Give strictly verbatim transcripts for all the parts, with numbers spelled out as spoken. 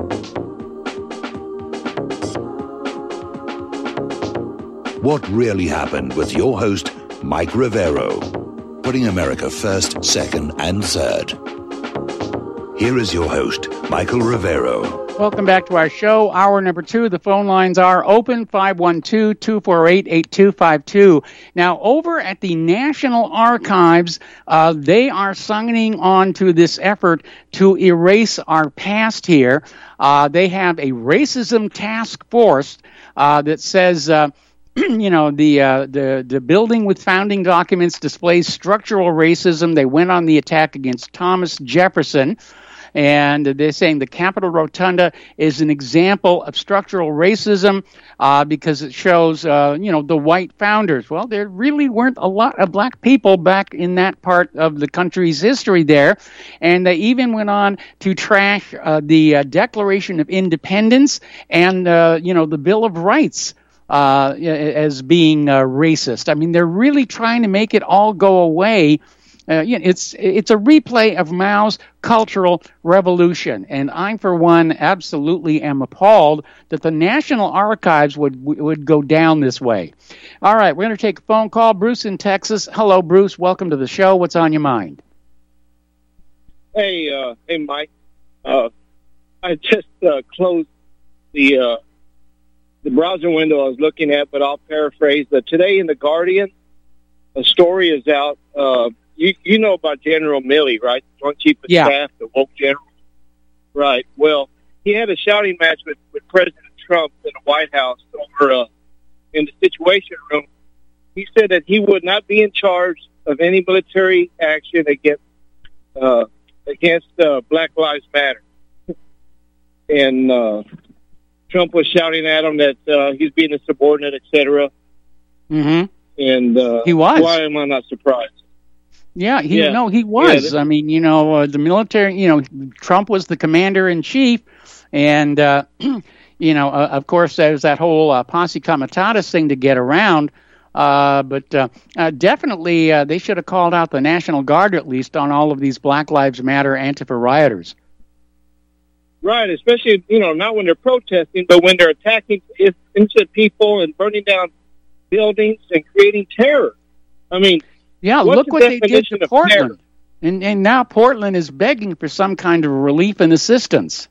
What Really Happened with your host, Mike Rivero. Putting America first, second, and third. Here is your host, Michael Rivero. Welcome back to our show. Hour number two. The phone lines are open, five one two, two four eight, eight two five two. Now, over at the National Archives, uh, they are signing on to this effort to erase our past here. Uh, they have a racism task force uh, that says... Uh, You know, the, uh, the the building with founding documents displays structural racism. They went on the attack against Thomas Jefferson, and they're saying the Capitol Rotunda is an example of structural racism uh, because it shows, uh, you know, the white founders. Well, there really weren't a lot of black people back in that part of the country's history there, and they even went on to trash uh, the uh, Declaration of Independence and, uh, you know, the Bill of Rights. Uh, as being uh, racist. I mean, they're really trying to make it all go away. Uh, you know, it's it's a replay of Mao's Cultural Revolution, and I, for one, absolutely am appalled that the National Archives would would go down this way. All right, we're going to take a phone call. Bruce in Texas. Hello, Bruce. Welcome to the show. What's on your mind? Hey, uh, hey, Mike. Uh, I just uh, closed the. Uh, The browser window I was looking at, but I'll paraphrase. Uh, today in The Guardian, a story is out. Uh, you, you know about General Milley, right? Joint Chief of yeah. Staff, the woke general. Right. Well, he had a shouting match with, with President Trump in the White House over uh, in the Situation Room. He said that he would not be in charge of any military action against uh, against uh, Black Lives Matter. And uh, Trump was shouting at him that uh, he's being a subordinate, et cetera. Mm-hmm. And uh, he was. Why am I not surprised? Yeah, he yeah. no, he was. Yeah, I mean, you know, uh, the military. You know, Trump was the commander in chief, and uh, you know, uh, of course, there's that whole uh, posse comitatus thing to get around. Uh, but uh, uh, definitely, uh, they should have called out the National Guard at least on all of these Black Lives Matter Antifa rioters. Right, especially, you know, not when they're protesting, but when they're attacking innocent people and burning down buildings and creating terror. I mean, yeah, look what they did to Portland. And, and now Portland is begging for some kind of relief and assistance.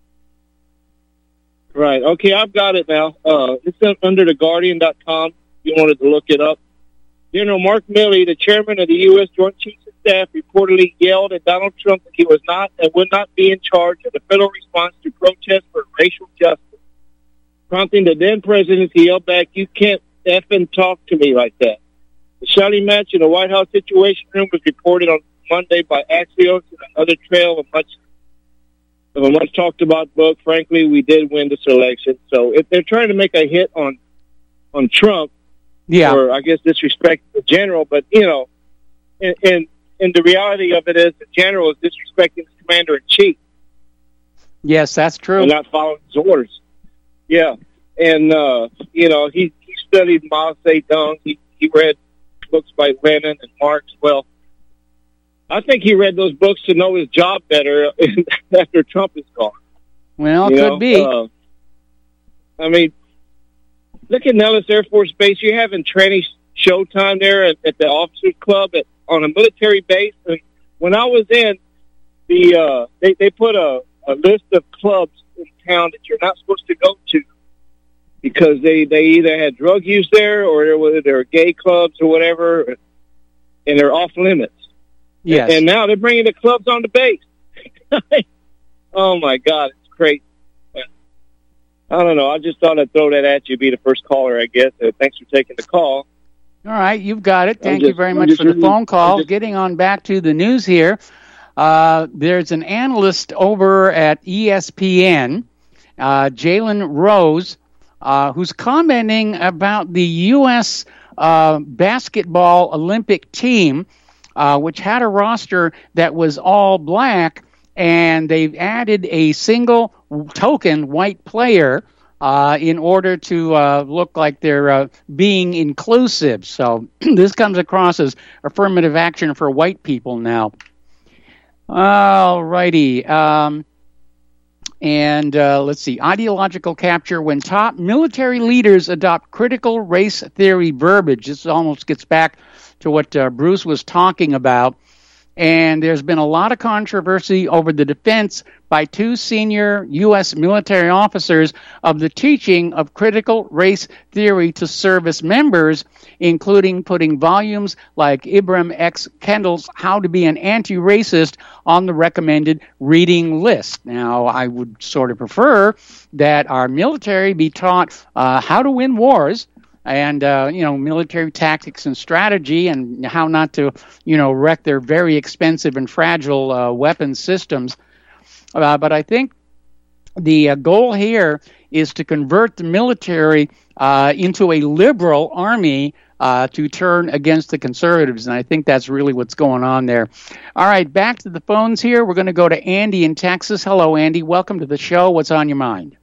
Right, okay, I've got it now. Uh, it's under the guardian dot com. You wanted to look it up. General Mark Milley, the chairman of the U S Joint Chiefs of Staff, reportedly yelled at Donald Trump that he was not and would not be in charge of the federal response to protests for racial justice, prompting the then president to yell back, "You can't effing talk to me like that." The shouting match in the White House Situation Room was reported on Monday by Axios and another trail of much of a much talked about book. Frankly, we did win this election. So if they're trying to make a hit on on Trump, yeah, or I guess disrespect the general, but you know, and, and and the reality of it is the general is disrespecting the commander in chief. Yes, that's true. And not following his orders. Yeah, and uh, you know, he, he studied Mao Zedong. He he read books by Lenin and Marx. Well, I think he read those books to know his job better after Trump is gone. Well, it you could know? be. Uh, I mean. Look at Nellis Air Force Base. You're having tranny showtime there at, at the Officers Club at, on a military base. And when I was in, the uh, they, they put a, a list of clubs in town that you're not supposed to go to because they, they either had drug use there or there were, there were gay clubs or whatever, and they're off limits. Yes. And, and now they're bringing the clubs on the base. Oh, my God, it's crazy. I don't know. I just thought I'd throw that at you, be the first caller, I guess. Uh, thanks for taking the call. All right, you've got it. Thank just, you very I'm much just for the really, phone call. just, Getting on back to the news here, uh, there's an analyst over at E S P N, uh, Jalen Rose, uh, who's commenting about the U S uh, basketball Olympic team, uh, which had a roster that was all black, and they've added a single token white player uh, in order to uh, look like they're uh, being inclusive. So this comes across as affirmative action for white people now. All righty. Um, And uh, let's see, ideological capture when top military leaders adopt critical race theory verbiage. This almost gets back to what uh, Bruce was talking about. And there's been a lot of controversy over the defense by two senior U S military officers of the teaching of critical race theory to service members, including putting volumes like Ibram X. Kendall's How to Be an Anti-Racist on the recommended reading list. Now, I would sort of prefer that our military be taught uh, how to win wars, and, uh, you know, military tactics and strategy, and how not to, you know, wreck their very expensive and fragile uh, weapons systems. Uh, but I think the uh, goal here is to convert the military uh, into a liberal army uh, to turn against the conservatives, and I think that's really what's going on there. All right, back to the phones here. We're going to go to Andy in Texas. Hello, Andy. Welcome to the show. What's on your mind?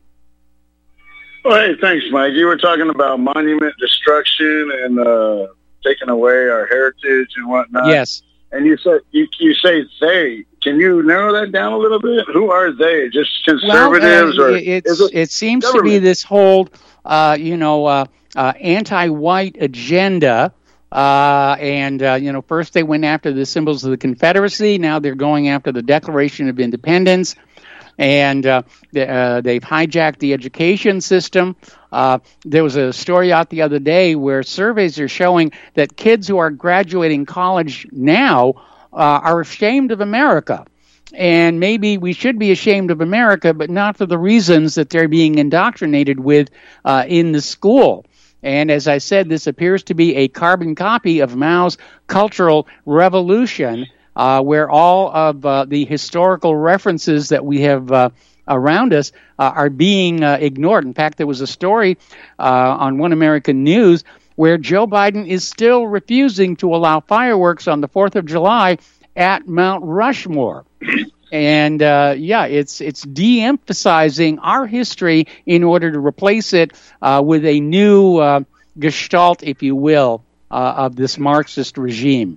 Well, hey, thanks, Mike. You were talking about monument destruction and uh, taking away our heritage and whatnot. Yes. And you said you, you say they. Can you narrow that down a little bit? Who are they? Just conservatives, well, uh, or it's, it, it seems government? to be this whole, uh, you know, uh, uh, anti-white agenda. Uh, and uh, you know, first they went after the symbols of the Confederacy. Now they're going after the Declaration of Independence. And uh, they, uh, they've hijacked the education system. Uh, there was a story out the other day where surveys are showing that kids who are graduating college now uh, are ashamed of America. And maybe we should be ashamed of America, but not for the reasons that they're being indoctrinated with uh, in the school. And as I said, this appears to be a carbon copy of Mao's Cultural Revolution, Uh, where all of uh, the historical references that we have uh, around us uh, are being uh, ignored. In fact, there was a story uh, on One American News where Joe Biden is still refusing to allow fireworks on the fourth of July at Mount Rushmore. And, uh, yeah, it's it's de-emphasizing our history in order to replace it uh, with a new uh, gestalt, if you will, uh, of this Marxist regime.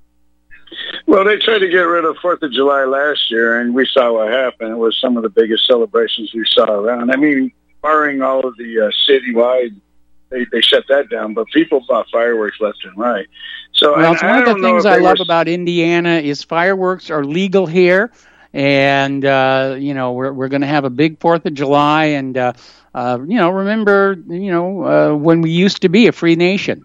Well, they tried to get rid of fourth of July last year, and we saw what happened. It was some of the biggest celebrations we saw around. I mean, barring all of the uh, citywide, they, they shut that down, but people bought fireworks left and right. So, well, and it's one I of the don't know things if I they love were... about Indiana is fireworks are legal here, and, uh, you know, we're we're going to have a big fourth of July, and, uh, uh, you know, remember, you know, uh, when we used to be a free nation.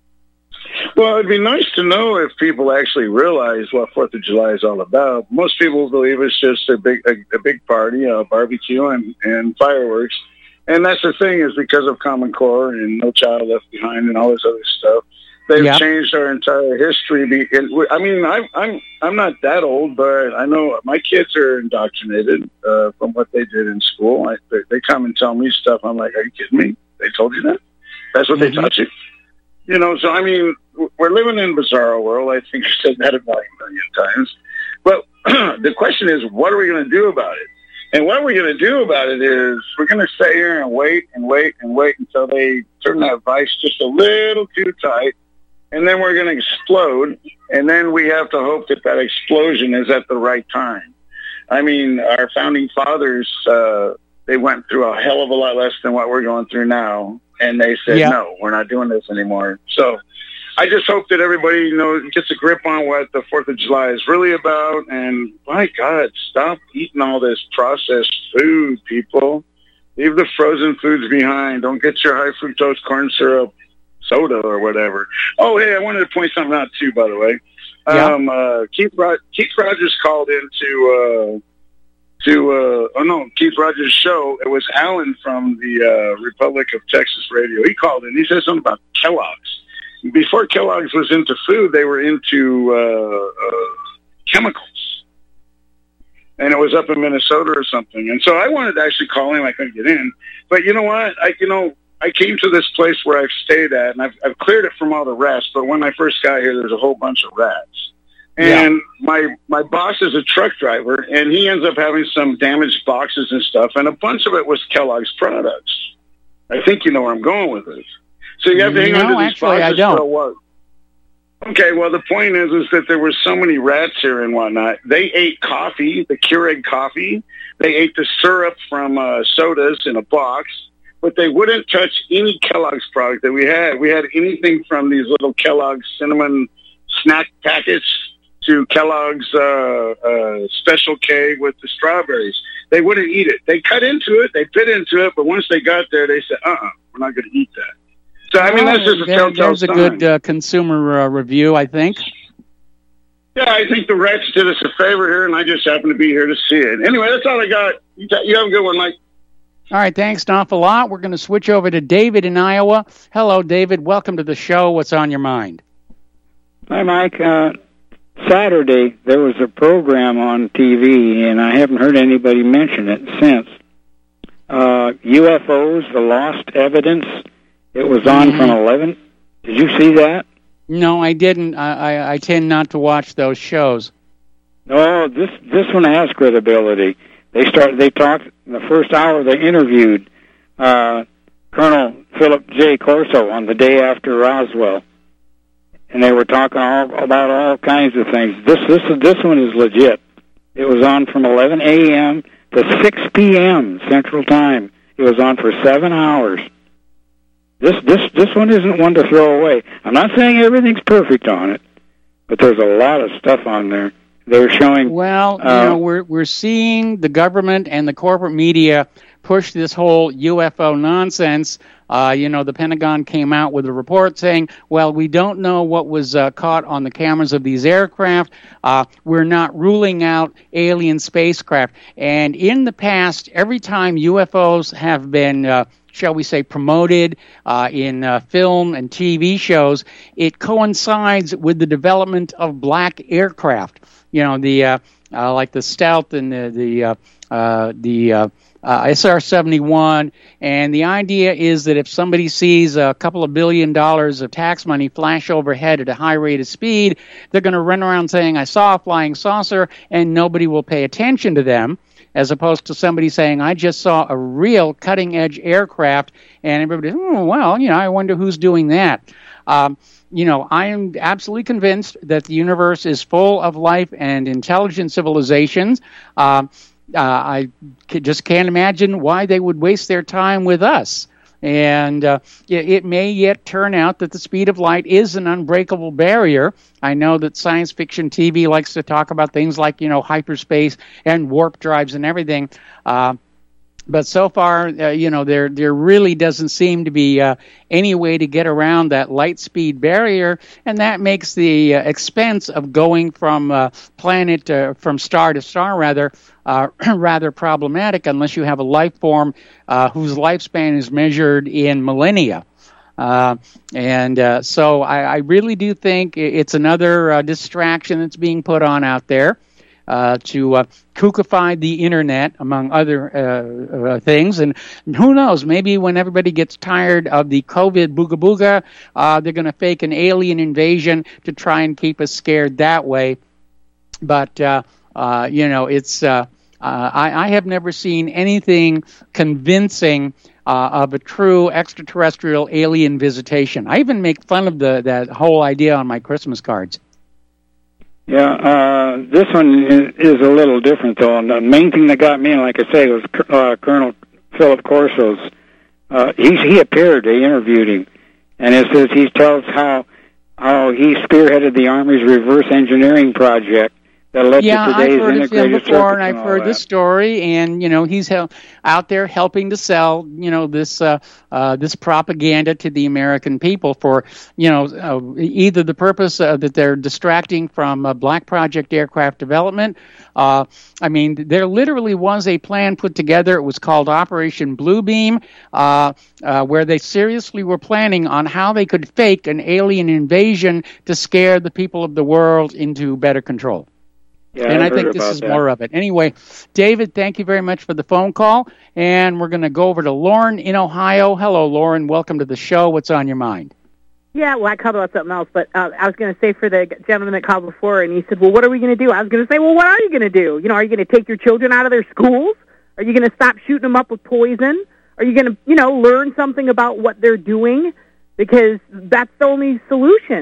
Well, it'd be nice to know if people actually realize what fourth of July is all about. Most people believe it's just a big a, a big party, a barbecue, and, and fireworks. And that's the thing, is because of Common Core and No Child Left Behind and all this other stuff, they've yep. changed our entire history. I mean, I'm I'm I'm not that old, but I know my kids are indoctrinated uh, from what they did in school. I, they, they come and tell me stuff. I'm like, are you kidding me? They told you that? That's what mm-hmm. they taught you? You know, so, I mean, we're living in a bizarre world. I think I said that about a million times. But the question is, what are we going to do about it? And what we're going to do about it is we're going to sit here and wait and wait and wait until they turn that vice just a little too tight, and then we're going to explode, and then we have to hope that that explosion is at the right time. I mean, our founding fathers, uh, they went through a hell of a lot less than what we're going through now. And they said, yeah. no, we're not doing this anymore. So I just hope that everybody, you know, gets a grip on what the fourth of July is really about. And, my God, stop eating all this processed food, people. Leave the frozen foods behind. Don't get your high fructose corn syrup soda or whatever. Oh, hey, I wanted to point something out, too, by the way. Yeah. Um, uh, Keith, Rod- Keith Rogers called into... Uh, to, uh, oh no, Keith Rogers' show. It was Alan from the uh, Republic of Texas Radio. He called in. He said something about Kellogg's. Before Kellogg's was into food, they were into uh, uh, chemicals. And it was up in Minnesota or something. And so I wanted to actually call him. I couldn't get in. But you know what? I, you know, I came to this place where I've stayed at, and I've, I've cleared it from all the rats. But when I first got here, there was a whole bunch of rats. And yeah. my my boss is a truck driver, and he ends up having some damaged boxes and stuff, and a bunch of it was Kellogg's products. I think you know where I'm going with this. So you have to hang no, on to these actually, boxes I don't. for a while. Okay, well, the point is, is that there were so many rats here and whatnot. They ate coffee, the Keurig coffee. They ate the syrup from uh, sodas in a box, but they wouldn't touch any Kellogg's product that we had. We had anything from these little Kellogg's cinnamon snack packets to Kellogg's uh, uh, Special K with the strawberries. They wouldn't eat it. They cut into it, they bit into it, but once they got there, they said, uh-uh, we're not going to eat that. So, I mean, that's just a there, telltale There's a sign. good uh, consumer uh, review, I think. Yeah, I think the rats did us a favor here, and I just happen to be here to see it. Anyway, that's all I got. You, t- you have a good one, Mike. All right, thanks an awful lot. We're going to switch over to David in Iowa. Hello, David. Welcome to the show. What's on your mind? Hi, Mike. Uh, Saturday, there was a program on T V, and I haven't heard anybody mention it since. Uh, U F Os, the lost evidence. It was on mm-hmm. from eleven. Did you see that? No, I didn't. I, I, I tend not to watch those shows. No, this this one has credibility. They started. They talked in the first hour. They interviewed uh, Colonel Philip J. Corso on the day after Roswell, and they were talking all about all kinds of things. This this this one is legit. It was on from eleven a.m. to six p.m. Central Time. It was on for seven hours. This this this one isn't one to throw away. I'm not saying everything's perfect on it, but there's a lot of stuff on there. They're showing. Well, uh, you know, we're we're seeing the government and the corporate media push this whole U F O nonsense. Uh, you know, the Pentagon came out with a report saying, well, we don't know what was uh, caught on the cameras of these aircraft. Uh, we're not ruling out alien spacecraft. And in the past, every time U F Os have been uh, shall we say, promoted uh, in uh, film and T V shows, it coincides with the development of black aircraft. You know, the uh, uh, like the Stealth and the the uh, uh, the uh, uh, S R seventy-one. And the idea is that if somebody sees a couple of billion dollars of tax money flash overhead at a high rate of speed, they're going to run around saying, "I saw a flying saucer," and nobody will pay attention to them. As opposed to somebody saying, I just saw a real cutting-edge aircraft, and everybody, oh, well, you know, I wonder who's doing that. Um, you know, I am absolutely convinced that the universe is full of life and intelligent civilizations. Um, uh, I c- just can't imagine why they would waste their time with us. And uh, it, it may yet turn out that the speed of light is an unbreakable barrier. I know that science fiction T V likes to talk about things like, you know, hyperspace and warp drives and everything. Uh, but so far, uh, you know, there there really doesn't seem to be uh, any way to get around that light speed barrier, and that makes the uh, expense of going from uh, planet uh, from star to star rather uh, rather problematic unless you have a life form uh, whose lifespan is measured in millennia. Uh, and uh, so I, I really do think it's another uh, distraction that's being put on out there uh, to uh, kookify the internet, among other uh, uh, things. And who knows, maybe when everybody gets tired of the COVID booga booga, uh, they're going to fake an alien invasion to try and keep us scared that way. But, uh, uh, you know, it's uh, uh, I, I have never seen anything convincing Uh, of a true extraterrestrial alien visitation. I even make fun of the that whole idea on my Christmas cards. Yeah, uh, this one is, is a little different, though. And the main thing that got me, like I say, was uh, Colonel Philip Corso's. Uh, he, he appeared, they interviewed him, and it says he tells how how he spearheaded the Army's reverse engineering project that led yeah, to today's I've heard integrated of him before, and and I've heard that. this story. And you know, he's hel- out there helping to sell, you know, this uh, uh, this propaganda to the American people for, you know, uh, either the purpose uh, that they're distracting from uh, Black Project aircraft development. Uh, I mean, there literally was a plan put together. It was called Operation Bluebeam, uh, uh, where they seriously were planning on how they could fake an alien invasion to scare the people of the world into better control. Yeah, and I've I think heard this about is that. more of it. Anyway, David, thank you very much for the phone call. And we're going to go over to Lauren in Ohio. Hello, Lauren. Welcome to the show. What's on your mind? Yeah, well, I called about something else, but uh, I was going to say for the gentleman that called before, and he said, well, what are we going to do? I was going to say, well, what are you going to do? You know, are you going to take your children out of their schools? Are you going to stop shooting them up with poison? Are you going to, you know, learn something about what they're doing? Because that's the only solution.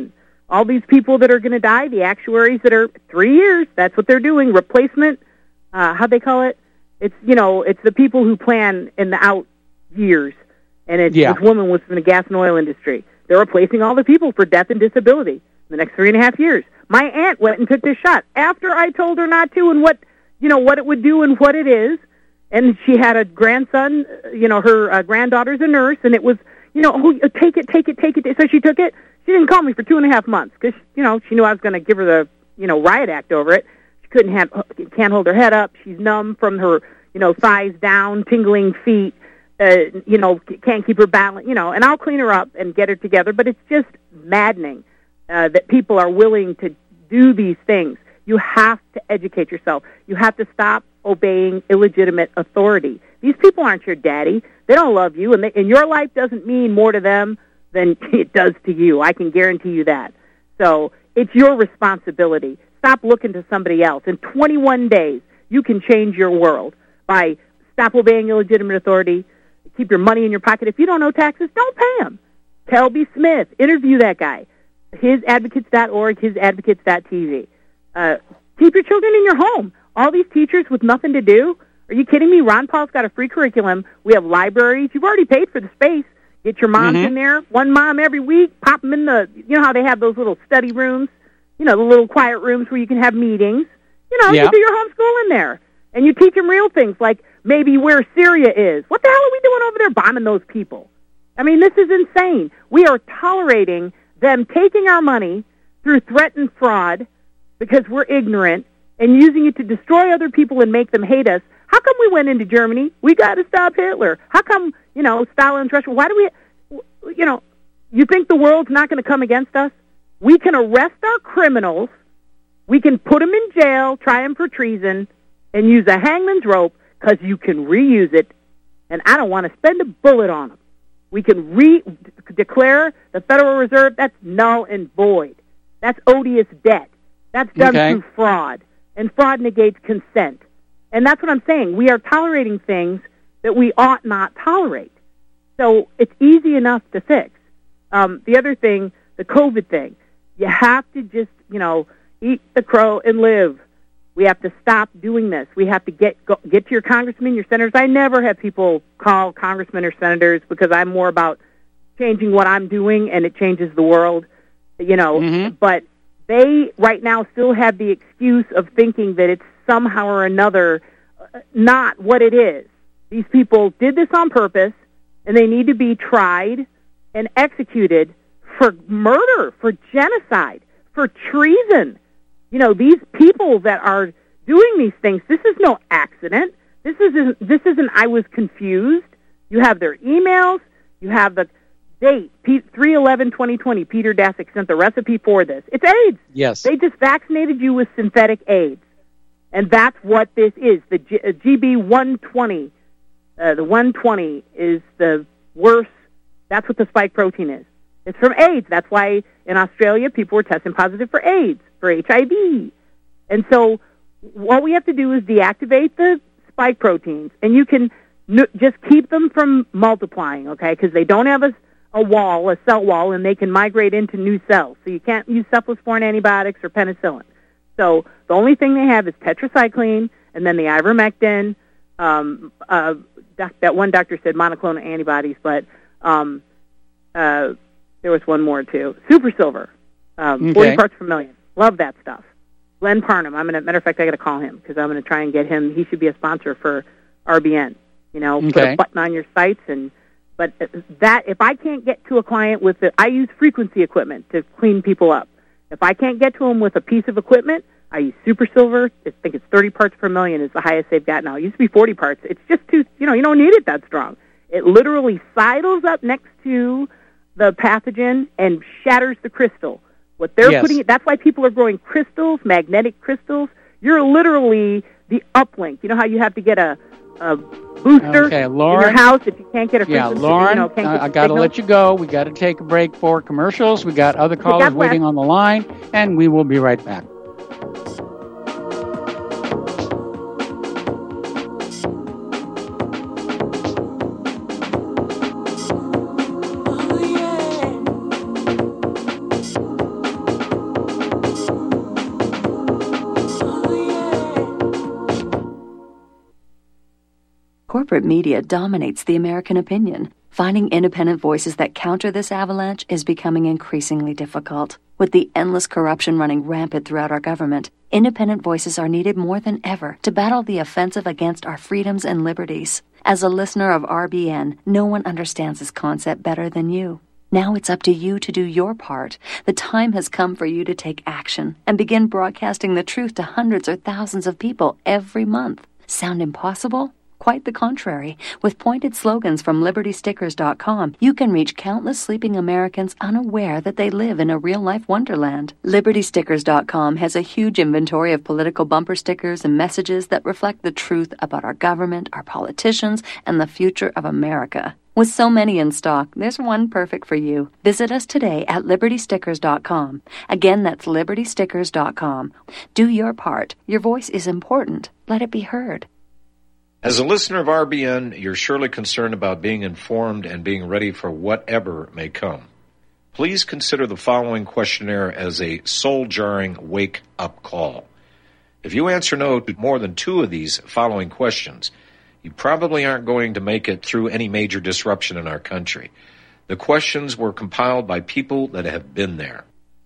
all these people that are going to die, the actuaries that are three years, that's what they're doing, replacement, uh, how'd they call it? It's, you know, it's the people who plan in the out years, and it's, yeah. this woman was from the gas and oil industry. They're replacing all the people for death and disability in the next three and a half years. My aunt went and took this shot after I told her not to and what, you know, what it would do and what it is, and she had a grandson, you know, her uh, granddaughter's a nurse, and it was, you know, oh, take it, take it, take it. So she took it. She didn't call me for two and a half months because, you know, she knew I was going to give her the, you know, riot act over it. She couldn't have, can't hold her head up. She's numb from her, you know, thighs down, tingling feet. Uh, you know, can't keep her balance. You know, and I'll clean her up and get her together. But it's just maddening uh, that people are willing to do these things. You have to educate yourself. You have to stop obeying illegitimate authority. These people aren't your daddy. They don't love you, and, they, and your life doesn't mean more to them than it does to you. I can guarantee you that. So it's your responsibility. Stop looking to somebody else. In twenty-one days, you can change your world by stop obeying illegitimate authority, keep your money in your pocket. If you don't owe taxes, don't pay them. Kelby Smith, interview that guy. his advocates dot org, his advocates dot t v. Uh, keep your children in your home. All these teachers with nothing to do? Are you kidding me? Ron Paul's got a free curriculum. We have libraries. You've already paid for the space. Get your moms mm-hmm. in there. One mom every week. Pop them in the, you know how they have those little study rooms? You know, the little quiet rooms where you can have meetings. You know, yeah. you do your homeschool in there. And you teach them real things like maybe where Syria is. What the hell are we doing over there bombing those people? I mean, this is insane. We are tolerating them taking our money through threat and fraud because we're ignorant and using it to destroy other people and make them hate us. How come we went into Germany? We got to stop Hitler. How come, you know, Stalin's Russia? Why do we, you know, you think the world's not going to come against us? We can arrest our criminals. We can put them in jail, try them for treason, and use a hangman's rope because you can reuse it, and I don't want to spend a bullet on them. We can re- declare the Federal Reserve, that's null and void. That's odious debt. That's done okay. through fraud, and fraud negates consent. And that's what I'm saying. We are tolerating things that we ought not tolerate. So it's easy enough to fix. Um, the other thing, the COVID thing, you have to just, you know, eat the crow and live. We have to stop doing this. We have to get go, get to your congressmen, your senators. I never have people call congressmen or senators because I'm more about changing what I'm doing, and it changes the world, you know. Mm-hmm. But they right now still have the excuse of thinking that it's somehow or another not what it is. These people did this on purpose, and they need to be tried and executed for murder, for genocide, for treason. You know, these people that are doing these things, this is no accident. This isn't, this isn't I was confused. You have their emails. You have the date, three eleven twenty twenty. Peter Daszak sent the recipe for this. It's AIDS. Yes. They just vaccinated you with synthetic AIDS. And that's what this is. The G- uh, G B one twenty, uh, the one twenty is the worst. That's what the spike protein is. It's from AIDS. That's why in Australia people were testing positive for AIDS, for H I V. And so what we have to do is deactivate the spike proteins, and you can n- just keep them from multiplying, okay, because they don't have a, a wall, a cell wall, and they can migrate into new cells. So you can't use cephalosporin antibiotics or penicillin. So the only thing they have is tetracycline and then the ivermectin. Um, uh, doc, that one doctor said monoclonal antibodies, but um, uh, there was one more too. Super Silver, um, okay. forty parts per million. Love that stuff. Glenn Parnham. I'm gonna matter of fact, I got to call him because I'm gonna try and get him. He should be a sponsor for R B N. You know, okay. put a button on your sites and. But that if I can't get to a client with the, I use frequency equipment to clean people up. If I can't get to them with a piece of equipment, I use Super Silver. I think it's thirty parts per million is the highest they've got now. It used to be forty parts. It's just too, you know, you don't need it that strong. It literally sidles up next to the pathogen and shatters the crystal. What they're yes. putting, that's why people are growing crystals, magnetic crystals. You're literally the uplink. You know how you have to get a, a booster okay, Lauren, in your house if you can't get a frequency. Yeah, Lauren, you know, can't uh, get I got to let you go. We got to take a break for commercials. We got other callers waiting on the line, and we will be right back. Corporate media dominates the American opinion. Finding independent voices that counter this avalanche is becoming increasingly difficult. With the endless corruption running rampant throughout our government, independent voices are needed more than ever to battle the offensive against our freedoms and liberties. As a listener of R B N, no one understands this concept better than you. Now it's up to you to do your part. The time has come for you to take action and begin broadcasting the truth to hundreds or thousands of people every month. Sound impossible? Quite the contrary. With pointed slogans from Liberty Stickers dot com, you can reach countless sleeping Americans unaware that they live in a real-life wonderland. Liberty Stickers dot com has a huge inventory of political bumper stickers and messages that reflect the truth about our government, our politicians, and the future of America. With so many in stock, there's one perfect for you. Visit us today at Liberty Stickers dot com. Again, that's Liberty Stickers dot com. Do your part. Your voice is important. Let it be heard. As a listener of R B N, you're surely concerned about being informed and being ready for whatever may come. Please consider the following questionnaire as a soul-jarring wake-up call. If you answer no to more than two of these following questions, you probably aren't going to make it through any major disruption in our country. The questions were compiled by people that have been there.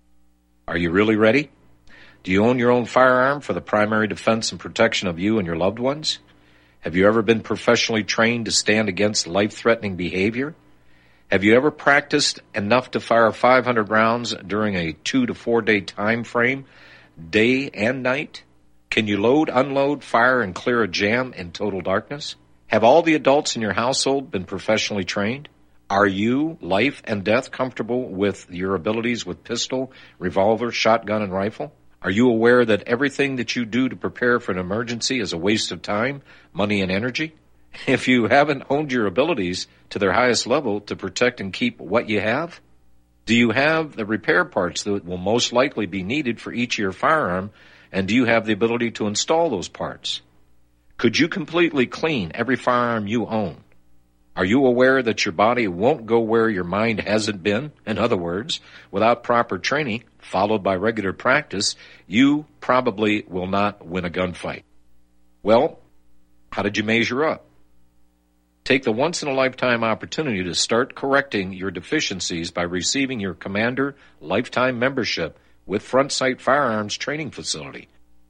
Are you really ready? Do you own your own firearm for the primary defense and protection of you and your loved ones? Have you ever been professionally trained to stand against life-threatening behavior? Have you ever practiced enough to fire five hundred rounds during a two to four day time frame, day and night? Can you load, unload, fire, and clear a jam in total darkness? Have all the adults in your household been professionally trained? Are you, life and death, comfortable with your abilities with pistol, revolver, shotgun, and rifle? Are you aware that everything that you do to prepare for an emergency is a waste of time, money, and energy? If you haven't honed your abilities to their highest level to protect and keep what you have, do you have the repair parts that will most likely be needed for each of your firearm, and do you have the ability to install those parts? Could you completely clean every firearm you own? Are you aware that your body won't go where your mind hasn't been? In other words, without proper training, followed by regular practice, you probably will not win a gunfight. Well, how did you measure up? Take the once-in-a-lifetime opportunity to start correcting your deficiencies by receiving your Commander Lifetime Membership with Front Sight Firearms Training Facility.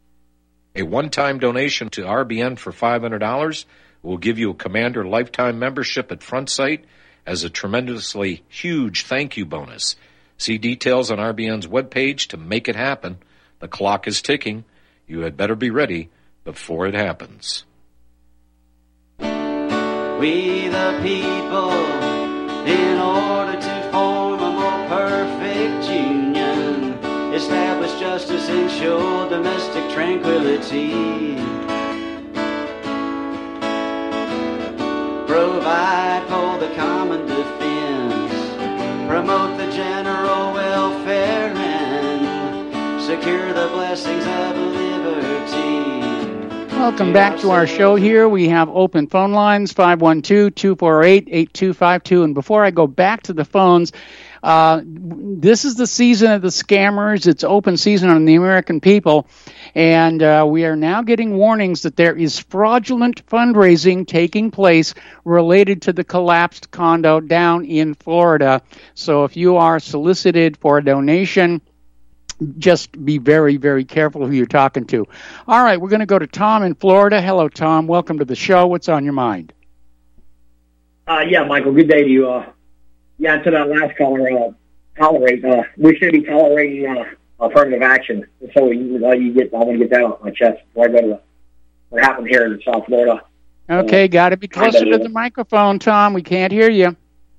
A one-time donation to R B N for five hundred dollars will give you a Commander Lifetime Membership at Front Sight as a tremendously huge thank you bonus. See details on R B N's webpage to make it happen. The clock is ticking. You had better be ready before it happens. We the people, in order to form a more perfect union, establish justice, ensure domestic tranquility, provide for the common defense, promote the general welfare, and secure the blessings of liberty. Welcome back to our show here. We have open phone lines, five one two, two four eight, eight two five two. And before I go back to the phones, uh, this is the season of the scammers. It's open season on the American people. And uh, we are now getting warnings that there is fraudulent fundraising taking place related to the collapsed condo down in Florida. So if you are solicited for a donation, just be very, very careful who you're talking to. All right, we're going to go to Tom in Florida. Hello, Tom. Welcome to the show. What's on your mind? Uh, yeah, Michael, good day to you. Uh, yeah, to that last caller, uh, tolerate. Uh, we should be tolerating uh, affirmative action. So you, uh, you get, I want to get that off my chest before I go to the, what happened here in South Florida. Okay, uh, got to be closer to the microphone, Tom. We can't hear you.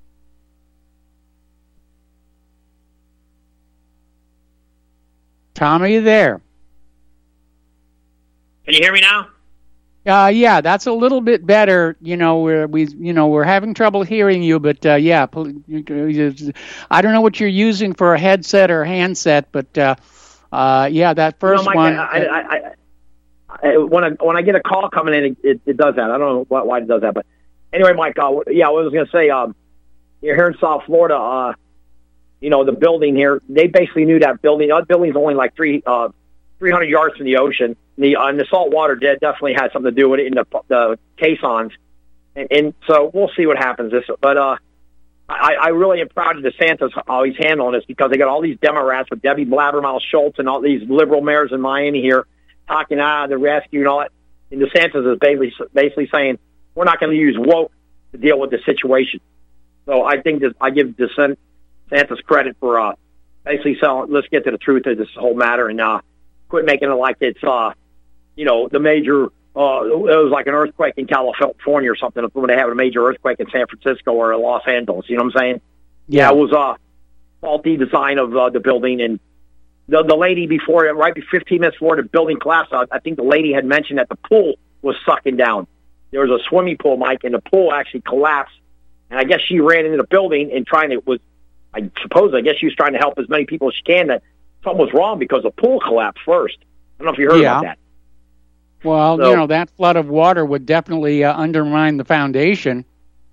Tom, are you there? Can you hear me now? Uh, yeah, that's a little bit better. You know, we're we, you know, we're having trouble hearing you, but uh, yeah, I don't know what you're using for a headset or a handset, but uh, uh, yeah, that first no, Mike, one. I, I, I, I, when I when I get a call coming in, it, it, it does that. I don't know why, why it does that, but anyway, Mike. Uh, yeah, I was going to say, um, you're here in South Florida. Uh, You know, the building here, they basically knew that building. That building's only like three, uh, three hundred yards from the ocean. The, uh, and the salt water dead definitely had something to do with it in the, the caissons. and, and so we'll see what happens. This, but uh, I, I really am proud of DeSantis how he's handling this, because they got all these Democrats with Debbie Blabbermouth Schultz and all these liberal mayors in Miami here talking out of the rescue and all that. And DeSantis is basically basically saying we're not going to use woke to deal with the situation. So I think that I give DeSantis credit for uh, basically saying, let's get to the truth of this whole matter and uh, quit making it like it's uh, you know the major. Uh, it was like an earthquake in California or something when they have a major earthquake in San Francisco or Los Angeles. You know what I'm saying? Yeah, yeah it was a uh, faulty design of uh, the building, and the the lady before it, right fifteen minutes before the building collapsed, I think the lady had mentioned that the pool was sucking down. There was a swimming pool, Mike, and the pool actually collapsed. And I guess she ran into the building and trying to was, I suppose, I guess she was trying to help as many people as she can. That something was wrong because the pool collapsed first. I don't know if you heard yeah. about that. Well, so, you know, that flood of water would definitely uh, undermine the foundation.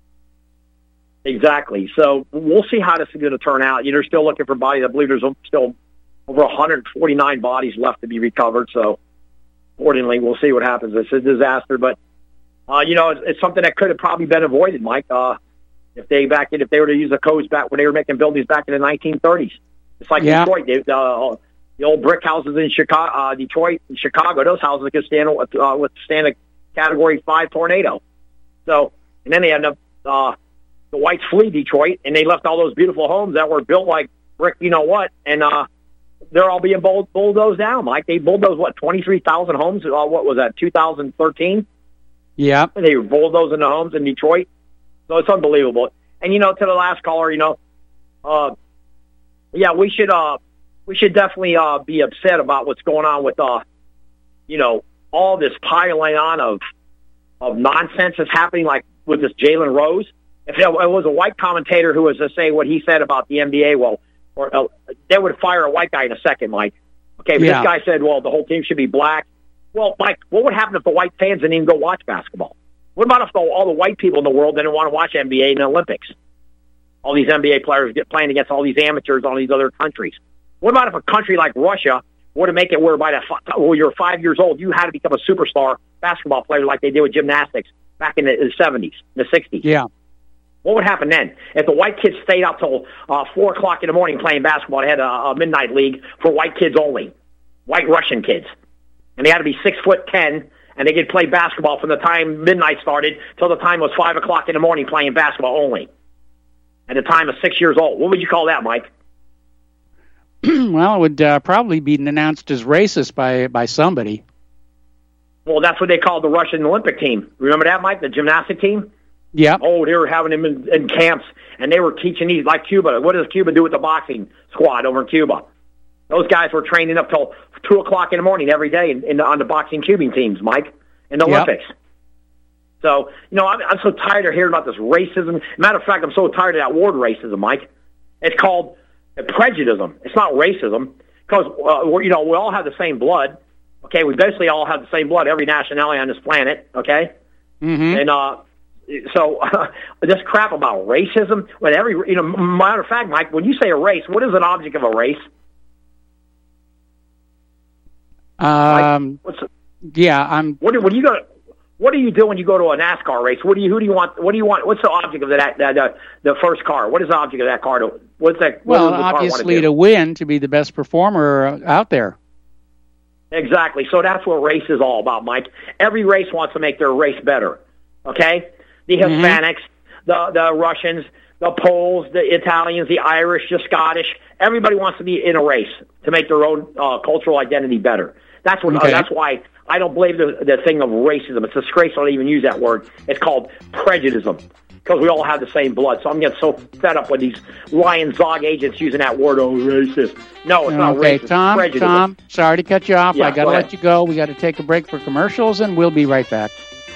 Exactly. So we'll see how this is going to turn out. You know, they're still looking for bodies. I believe there's still over one hundred forty-nine bodies left to be recovered. So, accordingly, we'll see what happens. It's a disaster, but uh, you know, it's, it's something that could have probably been avoided, Mike. Uh, if they back in, if they were to use the codes back when they were making buildings back in the nineteen thirties, it's like yeah. Detroit. They, uh, the old brick houses in Chicago, uh, Detroit, and Chicago. Those houses could stand uh, withstand a Category Five tornado. So, and then they end up uh, the whites flee Detroit, and they left all those beautiful homes that were built like brick. You know what? And uh, they're all being bull- bulldozed down, Mike. They bulldozed, what, twenty-three thousand homes? Uh, what was that, two thousand thirteen? Yeah. They were bulldozing the homes in Detroit. So it's unbelievable. And, you know, to the last caller, you know, uh, yeah, we should uh, we should definitely uh, be upset about what's going on with, uh, you know, all this piling on of of nonsense that's happening, like with this Jalen Rose. If it was a white commentator who was to say what he said about the N B A, well, or uh, they would fire a white guy in a second, Mike. Okay, but yeah. this guy said, well, the whole team should be black. Well, Mike, what would happen if the white fans didn't even go watch basketball? What about if the, all the white people in the world didn't want to watch N B A and the Olympics? All these N B A players get playing against all these amateurs, all these other countries. What about if a country like Russia were to make it where by the well, you're five years old, you had to become a superstar basketball player like they did with gymnastics back in the, the seventies, the sixties? Yeah. What would happen then if the white kids stayed out till uh, four o'clock in the morning playing basketball? They had a, a midnight league for white kids only, white Russian kids, and they had to be six foot ten, and they could play basketball from the time midnight started till the time it was five o'clock in the morning playing basketball only. At the time of six years old, what would you call that, Mike? Well, it would uh, probably be announced as racist by by somebody. Well, that's what they called the Russian Olympic team. Remember that, Mike? The gymnastic team. Yeah. Oh, they were having them in, in camps, and they were teaching these like Cuba. What does Cuba do with the boxing squad over in Cuba? Those guys were training up till two o'clock in the morning every day in, in the, on the boxing Cuban teams, Mike, in the yep. Olympics. So, you know, I'm, I'm so tired of hearing about this racism. Matter of fact, I'm so tired of that word racism, Mike. It's called prejudice. It's not racism because, uh, we're, you know, we all have the same blood. Okay, we basically all have the same blood, every nationality on this planet. Okay, mm-hmm. and uh, so uh, this crap about racism. When every, you know, matter of fact, Mike, when you say a race, what is an object of a race? Um, like, what's a, yeah, I'm. What do, when you go? What do you do when you go to a NASCAR race? What do you? Who do you want? What do you want? What's the object of that? that uh, the first car. What is the object of that car? To, what's that? What well, does the car obviously want to, do? to win, to be the best performer out there. Exactly. So that's what race is all about, Mike. Every race wants to make their race better. Okay? The Hispanics, mm-hmm. the the Russians, the Poles, the Italians, the Irish, the Scottish. Everybody wants to be in a race to make their own uh, cultural identity better. That's what. Okay. Uh, that's why I don't believe the the thing of racism. It's disgraceful to even use that word. It's called prejudice. Because we all have the same blood. So I'm getting so fed up with these Lion Zog agents using that word, oh, racist. No, it's not okay, racist. Tom, it's prejudice. Tom, sorry to cut you off. Yeah, I got to go let ahead. you go. We got to take a break for commercials, and we'll be right back.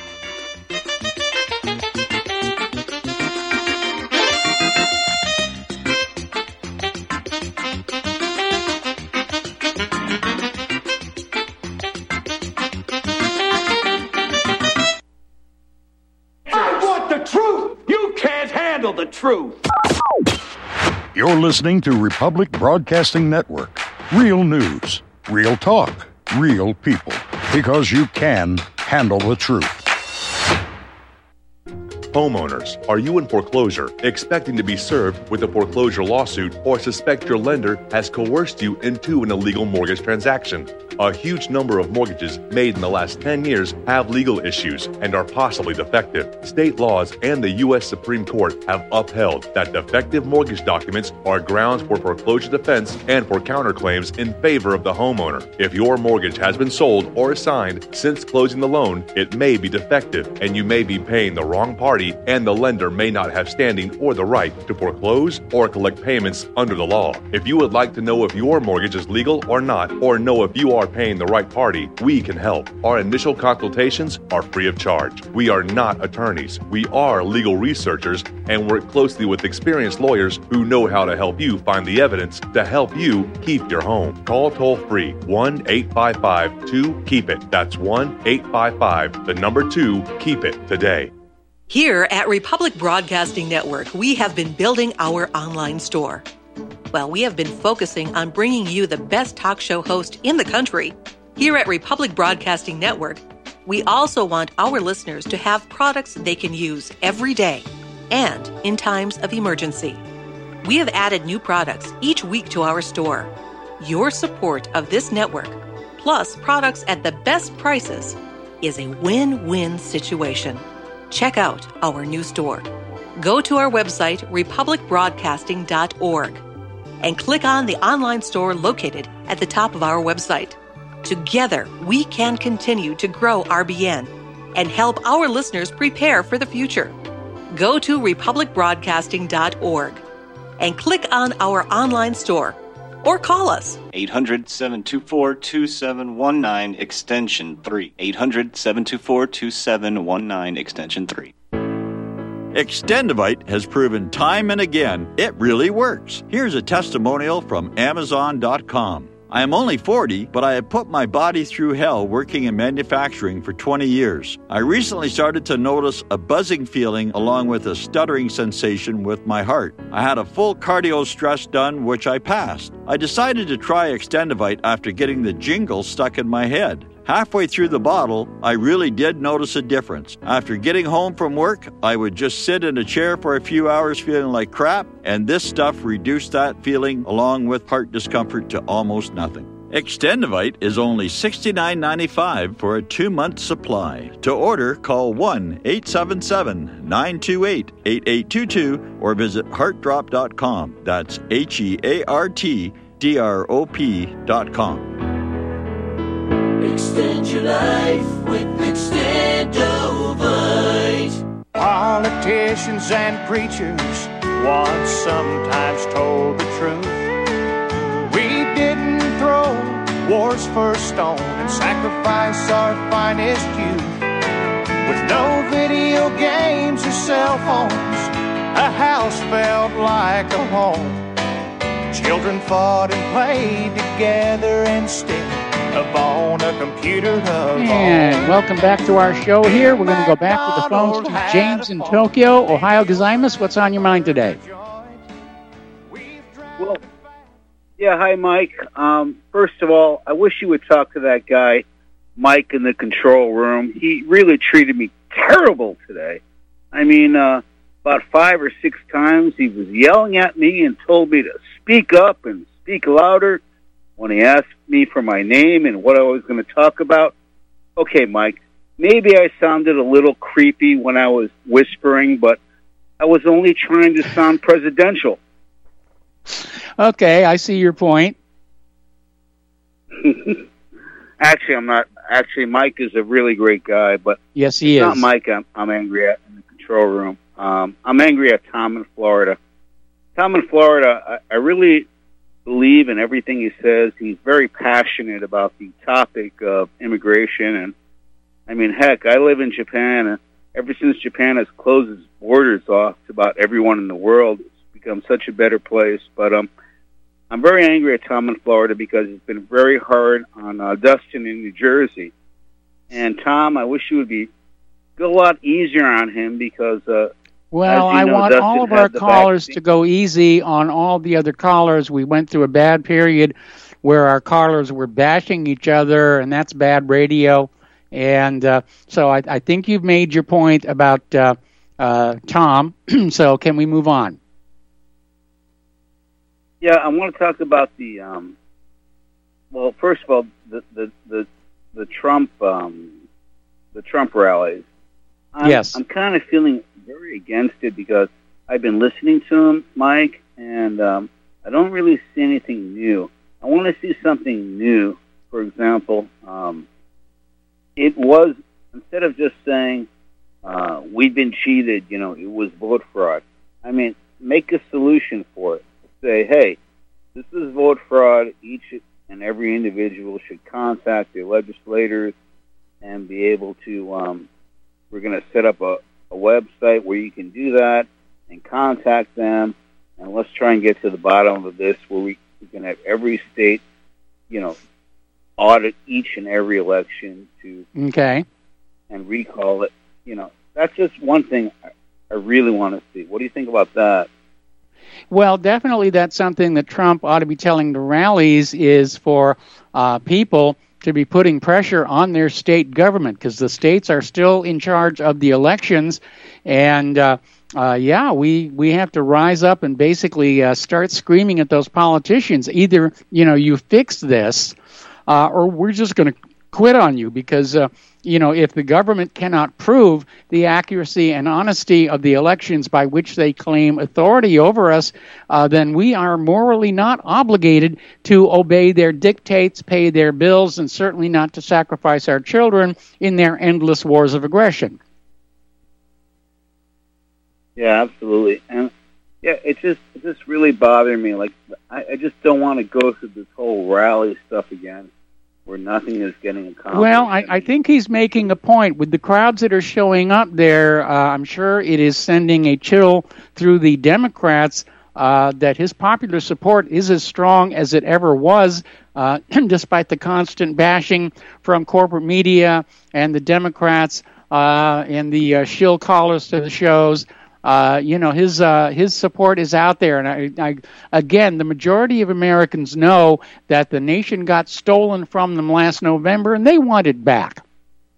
The truth. You're listening to Republic Broadcasting Network. Real news, real talk, real people. Because you can handle the truth. Homeowners, are you in foreclosure, expecting to be served with a foreclosure lawsuit, or suspect your lender has coerced you into an illegal mortgage transaction? A huge number of mortgages made in the last ten years have legal issues and are possibly defective. State laws and the U S Supreme Court have upheld that defective mortgage documents are grounds for foreclosure defense and for counterclaims in favor of the homeowner. If your mortgage has been sold or assigned since closing the loan, it may be defective and you may be paying the wrong party, and the lender may not have standing or the right to foreclose or collect payments under the law. If you would like to know if your mortgage is legal or not, or know if you are paying the right party, we can help. Our initial consultations are free of charge. We are not attorneys. We are legal researchers and work closely with experienced lawyers who know how to help you find the evidence to help you keep your home. Call toll free one eight five five two keep it. That's one eight five five, the number two, keep it today. Here at Republic Broadcasting Network, we have been building our online store. Well, we have been focusing on bringing you the best talk show host in the country. Here at Republic Broadcasting Network, we also want our listeners to have products they can use every day and in times of emergency. We have added new products each week to our store. Your support of this network, plus products at the best prices, is a win-win situation. Check out our new store. Go to our website, republic broadcasting dot org, and click on the online store located at the top of our website. Together, we can continue to grow R B N and help our listeners prepare for the future. Go to republic broadcasting dot org and click on our online store or call us. eight hundred, seven two four, two seven one nine, extension three. eight hundred, seven two four, two seven one nine, extension three. Extendivite has proven time and again it really works. Here's a testimonial from amazon dot com. I am only forty, but I have put my body through hell working in manufacturing for twenty years. I recently started to notice a buzzing feeling along with a stuttering sensation with my heart. I had a full cardio stress done, which I passed. I decided to try Extendivite after getting the jingle stuck in my head. Halfway through the bottle, I really did notice a difference. After getting home from work, I would just sit in a chair for a few hours feeling like crap, and this stuff reduced that feeling along with heart discomfort to almost nothing. Extendivite is only sixty-nine ninety-five for a two-month supply. To order, call one eight seven seven, nine two eight, eight eight two two or visit heart drop dot com. That's H E A R T D R O P dot com. Extend your life with Extendovite. Politicians and preachers once sometimes told the truth. We didn't throw war's first stone and sacrifice our finest youth. With no video games or cell phones, a house felt like a home. Children fought and played together instead of on a computer alone. And welcome back to our show here. We're going to go back to the phones to James in Tokyo. Ohio Gozaimasu, what's on your mind today? Well, yeah, hi, Mike. Um, first of all, I wish you would talk to that guy, Mike, in the control room. He really treated me terrible today. I mean, uh, about five or six times he was yelling at me and told me to speak up and speak louder when he asked me for my name and what I was going to talk about. Okay, Mike, maybe I sounded a little creepy when I was whispering, but I was only trying to sound presidential. Okay, I see your point. Actually, I'm not. Actually, Mike is a really great guy, but yes, he it's is. Not Mike. I'm, I'm angry at in the control room. Um, I'm angry at Tom in Florida. Tom in Florida, I, I really believe in everything he says. He's very passionate about the topic of immigration, and I mean, heck, I live in Japan, and ever since Japan has closed its borders off to about everyone in the world, it's become such a better place. But um, I'm very angry at Tom in Florida because he's been very hard on uh, Dustin in New Jersey. And Tom, I wish you would be go a lot easier on him because. Uh, Well, I know, want Dustin all of our callers vaccine. to go easy on all the other callers. We went through a bad period where our callers were bashing each other, and that's bad radio. And uh, so I, I think you've made your point about uh, uh, Tom. So can we move on? Yeah, I want to talk about the. Um, well, first of all, the the the, the Trump um, the Trump rallies. I'm, yes, I'm kind of feeling very against it because I've been listening to him, Mike, and um, I don't really see anything new. I want to see something new. For example, um, it was, instead of just saying, uh, we've been cheated, you know, it was vote fraud. I mean, make a solution for it. Say, hey, this is vote fraud. Each and every individual should contact their legislators and be able to, um, we're going to set up a, a website where you can do that and contact them. And let's try and get to the bottom of this where we, we can have every state, you know, audit each and every election to okay and recall it. You know, that's just one thing I, I really want to see. What do you think about that? Well, definitely that's something that Trump ought to be telling the rallies is for uh, people to be putting pressure on their state government because the states are still in charge of the elections. And, uh, uh, yeah, we, we have to rise up and basically uh, start screaming at those politicians. Either, you know, you fix this uh, or we're just going to quit on you because, uh, you know, if the government cannot prove the accuracy and honesty of the elections by which they claim authority over us, uh, then we are morally not obligated to obey their dictates, pay their bills, and certainly not to sacrifice our children in their endless wars of aggression. Yeah, absolutely. And, yeah, it just it just really bothered me. Like, I, I just don't want to go through this whole rally stuff again, where nothing is getting accomplished. Well, I, I think he's making a point. With the crowds that are showing up there, uh, I'm sure it is sending a chill through the Democrats uh, that his popular support is as strong as it ever was, uh, despite the constant bashing from corporate media and the Democrats uh, and the uh, shill callers to the shows. Uh, you know, his uh, his support is out there. And, I, I, again, the majority of Americans know that the nation got stolen from them last November, and they want it back.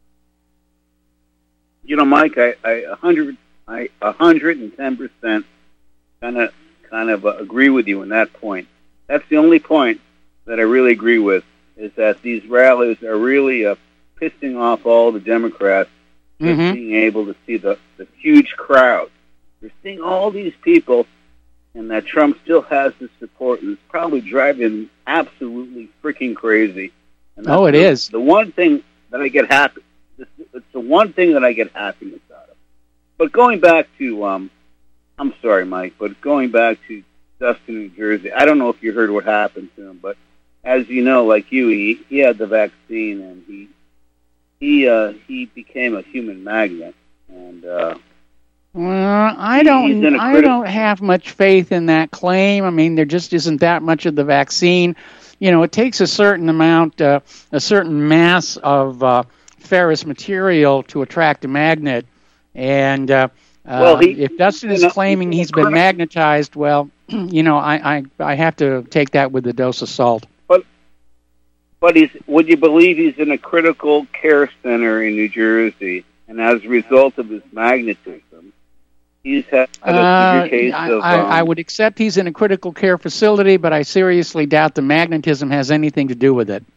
You know, Mike, I, I, one hundred, I one hundred ten percent kind of kind of uh, agree with you on that point. That's the only point that I really agree with, is that these rallies are really uh, pissing off all the Democrats, just Mm-hmm. being able to see the, the huge crowd. You're seeing all these people, and that Trump still has the support, and it's probably driving him absolutely freaking crazy. And that's Oh, it the, is. the one thing that I get happy. It's the one thing that I get happiness out of. But going back to, um, I'm sorry, Mike, but going back to Dustin, New Jersey, I don't know if you heard what happened to him, but as you know, like you, he, he had the vaccine, and he he uh, he became a human magnet, and. Uh, Well, I He's don't. in a I criti- don't have much faith in that claim. I mean, there just isn't that much of the vaccine. You know, it takes a certain amount, uh, a certain mass of uh, ferrous material to attract a magnet. And uh, Well, uh, he- if Dustin he's is in a- claiming he's he's in a been criti- magnetized, well, you know, I, I I have to take that with a dose of salt. But but he's. Would you believe he's in a critical care center in New Jersey, and as a result of his magnetism, he's had a Uh, severe case I, of. I, um, I would accept he's in a critical care facility, but I seriously doubt the magnetism has anything to do with it.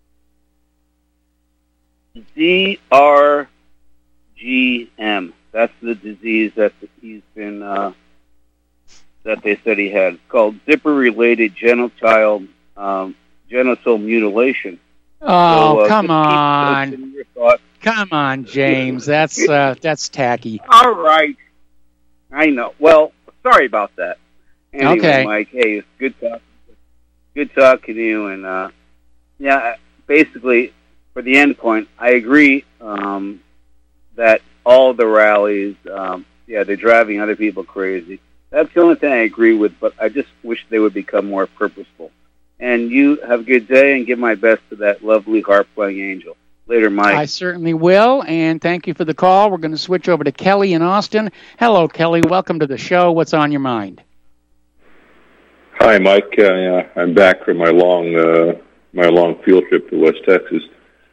Z R G M. That's the disease that he's been. Uh, that they said he had. It's called zipper-related genital um, genital mutilation. Oh, So, uh, come just keep on. this in your thoughts. Come on, James. That's uh, that's tacky. All right. I know. Well, sorry about that. Anyway, Okay. Mike, hey, it's good talk. Good talking to you. And, uh, yeah, basically, for the end point, I agree um, that all the rallies, um, yeah, they're driving other people crazy. That's the only thing I agree with, but I just wish they would become more purposeful. And you have a good day, and give my best to that lovely harp-playing angel. Later, Mike. I certainly will, and thank you for the call. We're going to switch over to Kelly in Austin. Hello, Kelly. Welcome to the show. What's on your mind? Hi, Mike. Uh, yeah, I'm back from my long uh, my long field trip to West Texas.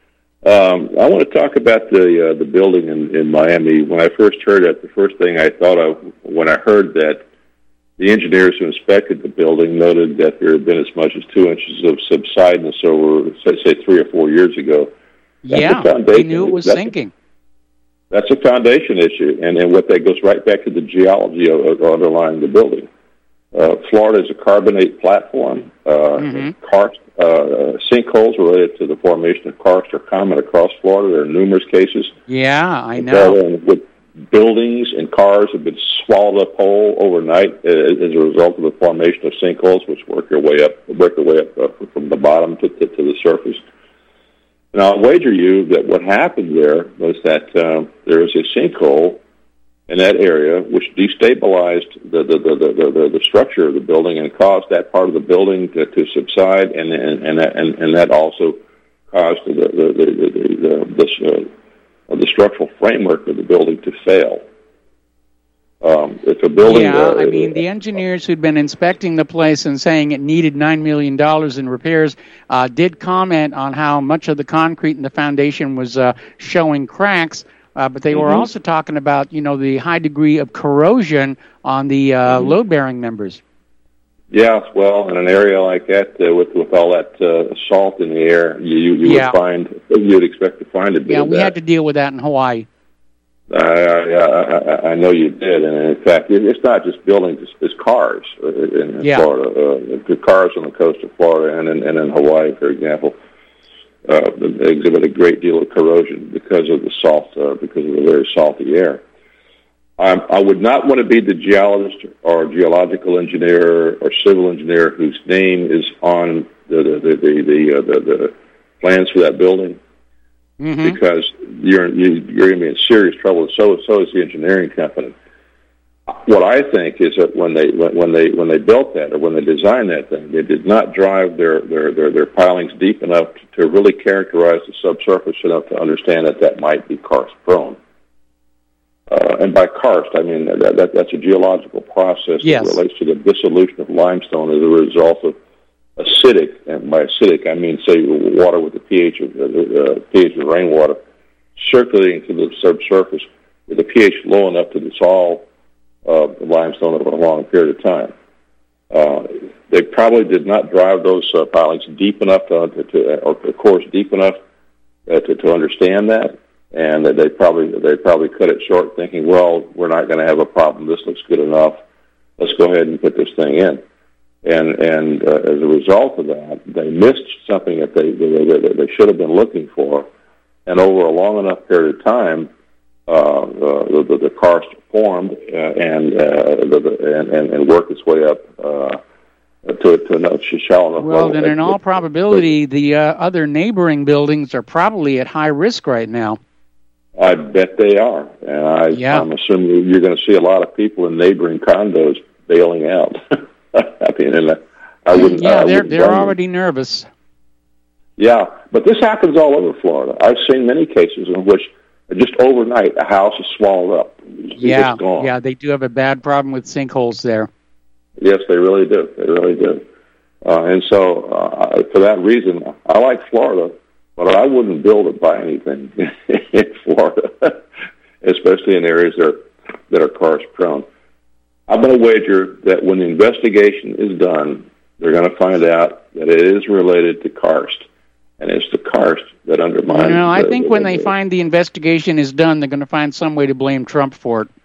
Um, I want to talk about the uh, the building in, in Miami. When I first heard it, the first thing I thought of when I heard that the engineers who inspected the building noted that there had been as much as two inches of subsidence over, say, say three or four years ago. That's yeah, they knew it was that's sinking. A, that's a foundation issue, and, and what that goes right back to the geology of, of underlying the building. Uh, Florida is a carbonate platform. Uh, mm-hmm. Karst, uh, sinkholes related to the formation of karst are common across Florida. There are numerous cases. Yeah, I know. With buildings and cars have been swallowed up whole overnight as a result of the formation of sinkholes, which work their way up, work their way up uh, from the bottom to, to, to the surface. And I'll wager you that what happened there was that um, there was a sinkhole in that area which destabilized the the, the, the, the, the structure of the building and caused that part of the building to, to subside, and and and that, and, and that also caused the the the the, the, the, the, uh, the structural framework of the building to fail. Um, it's a building. Yeah, uh, I mean, the engineers who'd been inspecting the place and saying it needed nine million dollars in repairs uh, did comment on how much of the concrete in the foundation was uh, showing cracks, uh, but they mm-hmm. were also talking about, you know, the high degree of corrosion on the uh, mm-hmm. load-bearing members. Yeah, well, in an area like that, uh, with with all that uh, salt in the air, you you, you yeah. would find you'd expect to find a bit Yeah, of we that. had to deal with that in Hawaii. I, I, I know you did, and in fact, it's not just buildings; it's, it's cars in yeah. Florida. Uh, the cars on the coast of Florida and in, and in Hawaii, for example, uh, exhibit a great deal of corrosion because of the salt, uh, because of the very salty air. I'm, I would not want to be the geologist or geological engineer or civil engineer whose name is on the the the the, the, uh, the, the plans for that building. Mm-hmm. Because you're you, you're going to be in serious trouble. So so is the engineering company. What I think is that when they when, when they when they built that or when they designed that thing, they did not drive their their their, their pilings deep enough to really characterize the subsurface enough to understand that that might be karst prone. Uh, and by karst, I mean that, that that's a geological process yes. that relates to the dissolution of limestone as a result of acidic, and by acidic I mean, say, water with the pH of uh, uh, pH of rainwater circulating to the subsurface with a pH low enough to dissolve uh, the limestone over a long period of time. Uh, they probably did not drive those uh, pilings deep enough to, to, to or of course deep enough uh, to, to understand that, and that they probably they probably cut it short, thinking, well, we're not going to have a problem. This looks good enough. Let's go ahead and put this thing in. And and uh, as a result of that, they missed something that they, they they they should have been looking for, and over a long enough period of time, uh, uh, the, the the karst formed uh, and, uh, the, the, and and and worked its way up uh, to to a shallow enough well, level. Well, then, in all probability, the uh, other neighboring buildings are probably at high risk right now. I bet they are, and I, yeah. I'm assuming you're going to see a lot of people in neighboring condos bailing out. I mean, and I wouldn't. Yeah, I they're wouldn't they're already nervous. Yeah, but this happens all over Florida. I've seen many cases in which just overnight a house is swallowed up. It's yeah, just gone. yeah, they do have a bad problem with sinkholes there. Yes, they really do. They really do. Uh, and so, uh, for that reason, I like Florida, but I wouldn't build or buy anything in Florida, especially in areas that are, that are karst prone. I'm going to wager that when the investigation is done, they're going to find out that it is related to karst, and it's the karst that undermines. No, I the, think the, when the, they find the investigation is done, they're going to find some way to blame Trump for it.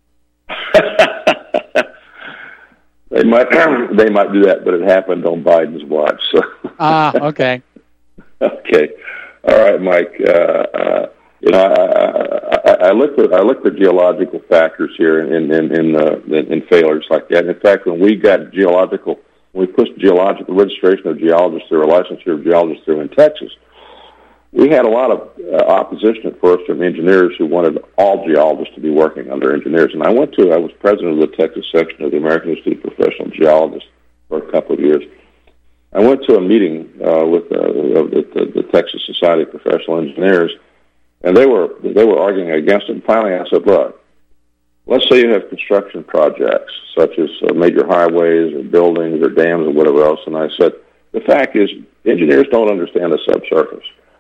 they might, they might do that, but it happened on Biden's watch. So. Ah, okay. Okay, all right, Mike. Uh, uh, You know, I, I, I look for I look for geological factors here in in in, uh, in in failures like that. In fact, when we got geological, when we pushed geological registration of geologists through, or licensure of geologists through in Texas, we had a lot of uh, opposition at first from engineers who wanted all geologists to be working under engineers. And I went to I was president of the Texas section of the American Institute of Professional Geologists for a couple of years. I went to a meeting uh, with uh, the, the, the Texas Society of Professional Engineers. And they were they were arguing against it. And finally, I said, "Look, let's say you have construction projects such as uh, major highways or buildings or dams or whatever else." And I said, "The fact is, engineers don't understand the subsurface.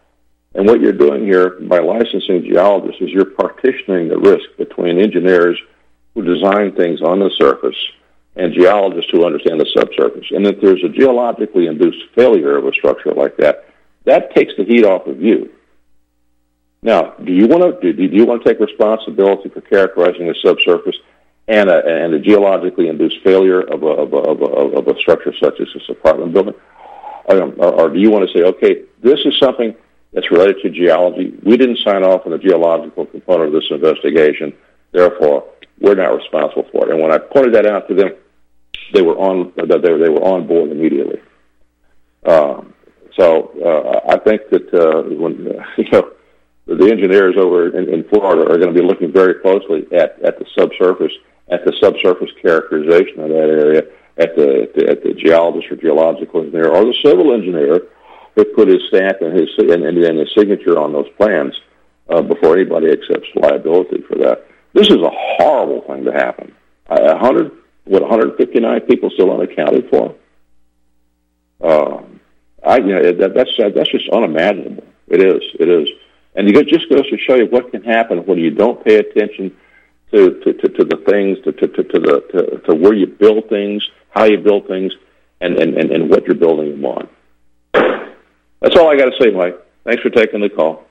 And what you're doing here by licensing geologists is you're partitioning the risk between engineers who design things on the surface and geologists who understand the subsurface. And if there's a geologically induced failure of a structure like that, that takes the heat off of you. Now, do you want to do you want to take responsibility for characterizing the subsurface and a, and a geologically induced failure of a, of a, of a, of a structure such as this apartment building? Or, or do you want to say, okay, this is something that's related to geology. We didn't sign off on the geological component of this investigation. Therefore, we're not responsible for it. And when I pointed that out to them, they were on they were, they were on board immediately. Um, so uh, I think that uh, when uh, you know the engineers over in, in Florida are going to be looking very closely at, at the subsurface, at the subsurface characterization of that area, at the, at the at the geologist or geological engineer or the civil engineer who put his stamp and his and, and, and his signature on those plans uh, before anybody accepts liability for that. This is a horrible thing to happen. A hundred, what, one hundred fifty-nine people still unaccounted for. Uh, I, you know, that, that's that's just unimaginable. It is. It is. And it just goes to show you what can happen when you don't pay attention to to, to, to the things, to to, to, to the to, to where you build things, how you build things, and, and, and, and what you're building them on. That's all I got to say, Mike. Thanks for taking the call.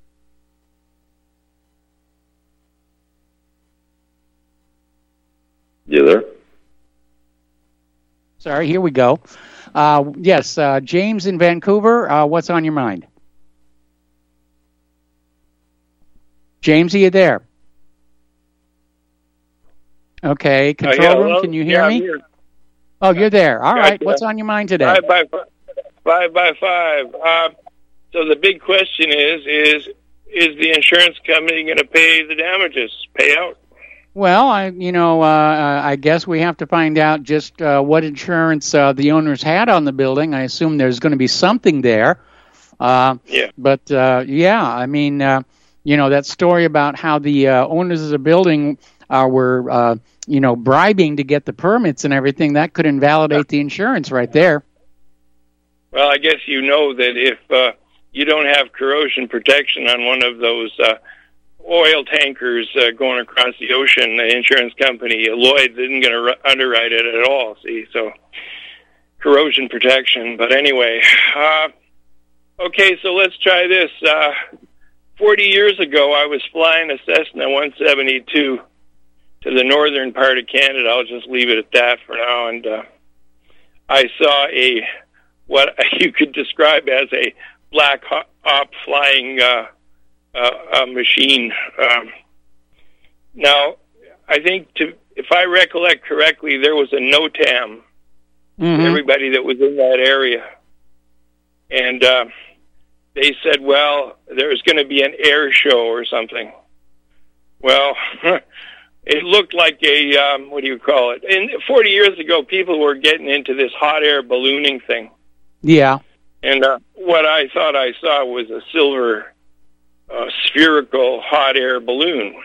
You there? Sorry, here we go. Uh, yes, uh, James in Vancouver, uh, what's on your mind? James, are you there? Okay, control uh, yeah, room, well, can you hear yeah, me? Here. Oh, you're there. All right, Gotcha. what's on your mind today? Five by five. Five by five. Uh, so the big question is: is is the insurance company going to pay the damages? Pay out? Well, I, you know, uh, I guess we have to find out just uh, what insurance uh, the owners had on the building. I assume there's going to be something there. Uh, yeah. But uh, yeah, I mean, uh, you know, that story about how the uh, owners of the building uh, were, uh, you know, bribing to get the permits and everything, that could invalidate the insurance right there. Well, I guess you know that if uh, you don't have corrosion protection on one of those uh, oil tankers uh, going across the ocean, the insurance company, Lloyd, isn't going to r- underwrite it at all, see? So, corrosion protection. But anyway, uh, okay, so let's try this. Uh, forty years ago, I was flying a Cessna one seventy-two to the northern part of Canada. I'll just leave it at that for now. And uh, I saw a what you could describe as a black op flying uh, uh, a machine. Um, now, I think, to, if I recollect correctly, there was a NOTAM mm-hmm. for everybody that was in that area. And uh, they said, well, there's going to be an air show or something. Well, it looked like a, um, what do you call it? And forty years ago, people were getting into this hot air ballooning thing. Yeah. And uh, what I thought I saw was a silver uh, spherical hot air balloon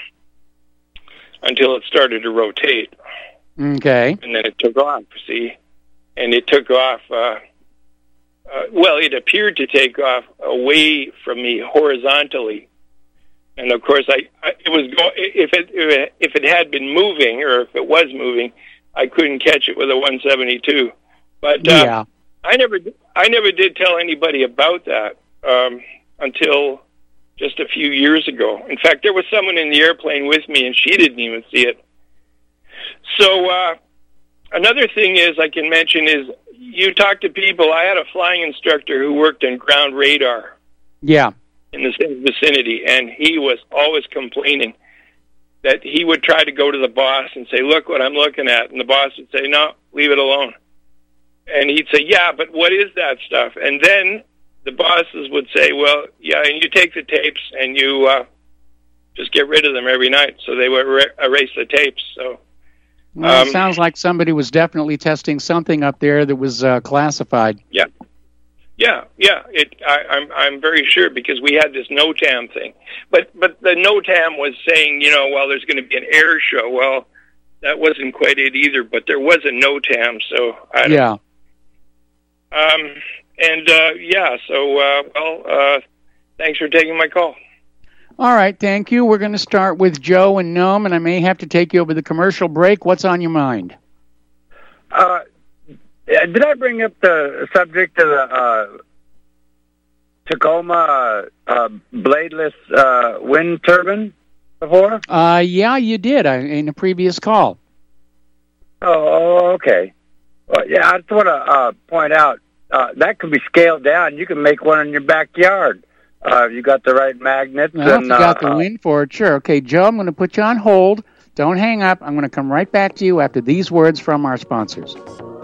until it started to rotate. Okay. And then it took off, see? And it took off, uh, uh, well, it appeared to take off away from me horizontally. And of course, I, I it was go- if it if it if it had been moving, or if it was moving, I couldn't catch it with a one seventy-two. But uh, yeah. I never I never did tell anybody about that um, until just a few years ago. In fact, there was someone in the airplane with me, and she didn't even see it. So uh, another thing is I can mention is you talk to people. I had a flying instructor who worked in ground radar. Yeah. In the same vicinity, and he was always complaining that he would try to go to the boss and say, look what I'm looking at, and the boss would say, no, leave it alone. And he'd say, yeah, but what is that stuff? And then the bosses would say, well, yeah, and you take the tapes and you uh, just get rid of them every night. So they would er- erase the tapes. So, well, um, it sounds like somebody was definitely testing something up there that was uh, classified. Yeah. Yeah, yeah, it. I, I'm I'm very sure because we had this NOTAM thing, but but the NOTAM was saying, you know, well, there's going to be an air show. Well, that wasn't quite it either, but there was a NOTAM, so I don't yeah. Um, and uh, yeah, so uh, well, uh, Thanks for taking my call. All right, thank you. We're going to start with Joe and Nome, and I may have to take you over the commercial break. What's on your mind? Uh, did I bring up the subject of the uh, Tacoma uh, bladeless uh, wind turbine before? Uh, yeah, you did uh, in a previous call. Oh, okay. Well, yeah, I just want to uh, point out uh, that can be scaled down. You can make one in your backyard. Uh, you got the right magnets. Well, and, if you got uh, the wind for it, sure. Okay, Joe, I'm going to put you on hold. Don't hang up. I'm going to come right back to you after these words from our sponsors.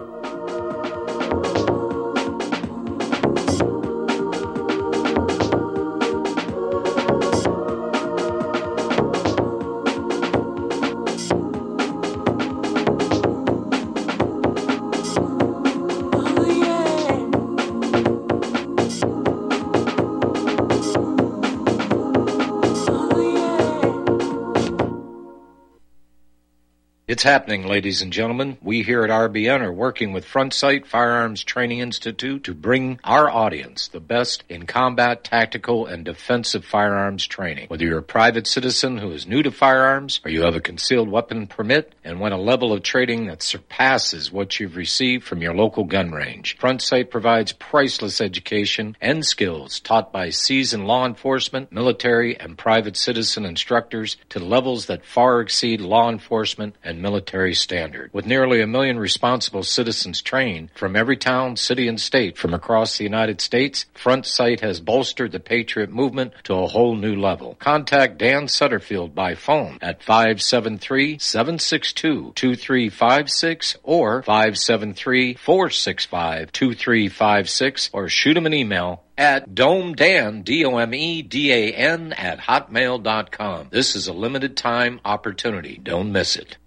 It's happening, ladies and gentlemen. We here at R B N are working with Front Sight Firearms Training Institute to bring our audience the best in combat, tactical, and defensive firearms training. Whether you're a private citizen who is new to firearms, or you have a concealed weapon permit and want a level of training that surpasses what you've received from your local gun range, Front Sight provides priceless education and skills taught by seasoned law enforcement, military, and private citizen instructors to levels that far exceed law enforcement and military standard. With nearly a million responsible citizens trained from every town, city, and state from across the United States, Front Sight has bolstered the Patriot movement to a whole new level. Contact Dan Sutterfield by phone at five seven three, seven six two, two three five six or five seven three, four six five, two three five six or shoot him an email at domedan, D O M E D A N, at hotmail dot com. This is a limited time opportunity. Don't miss it.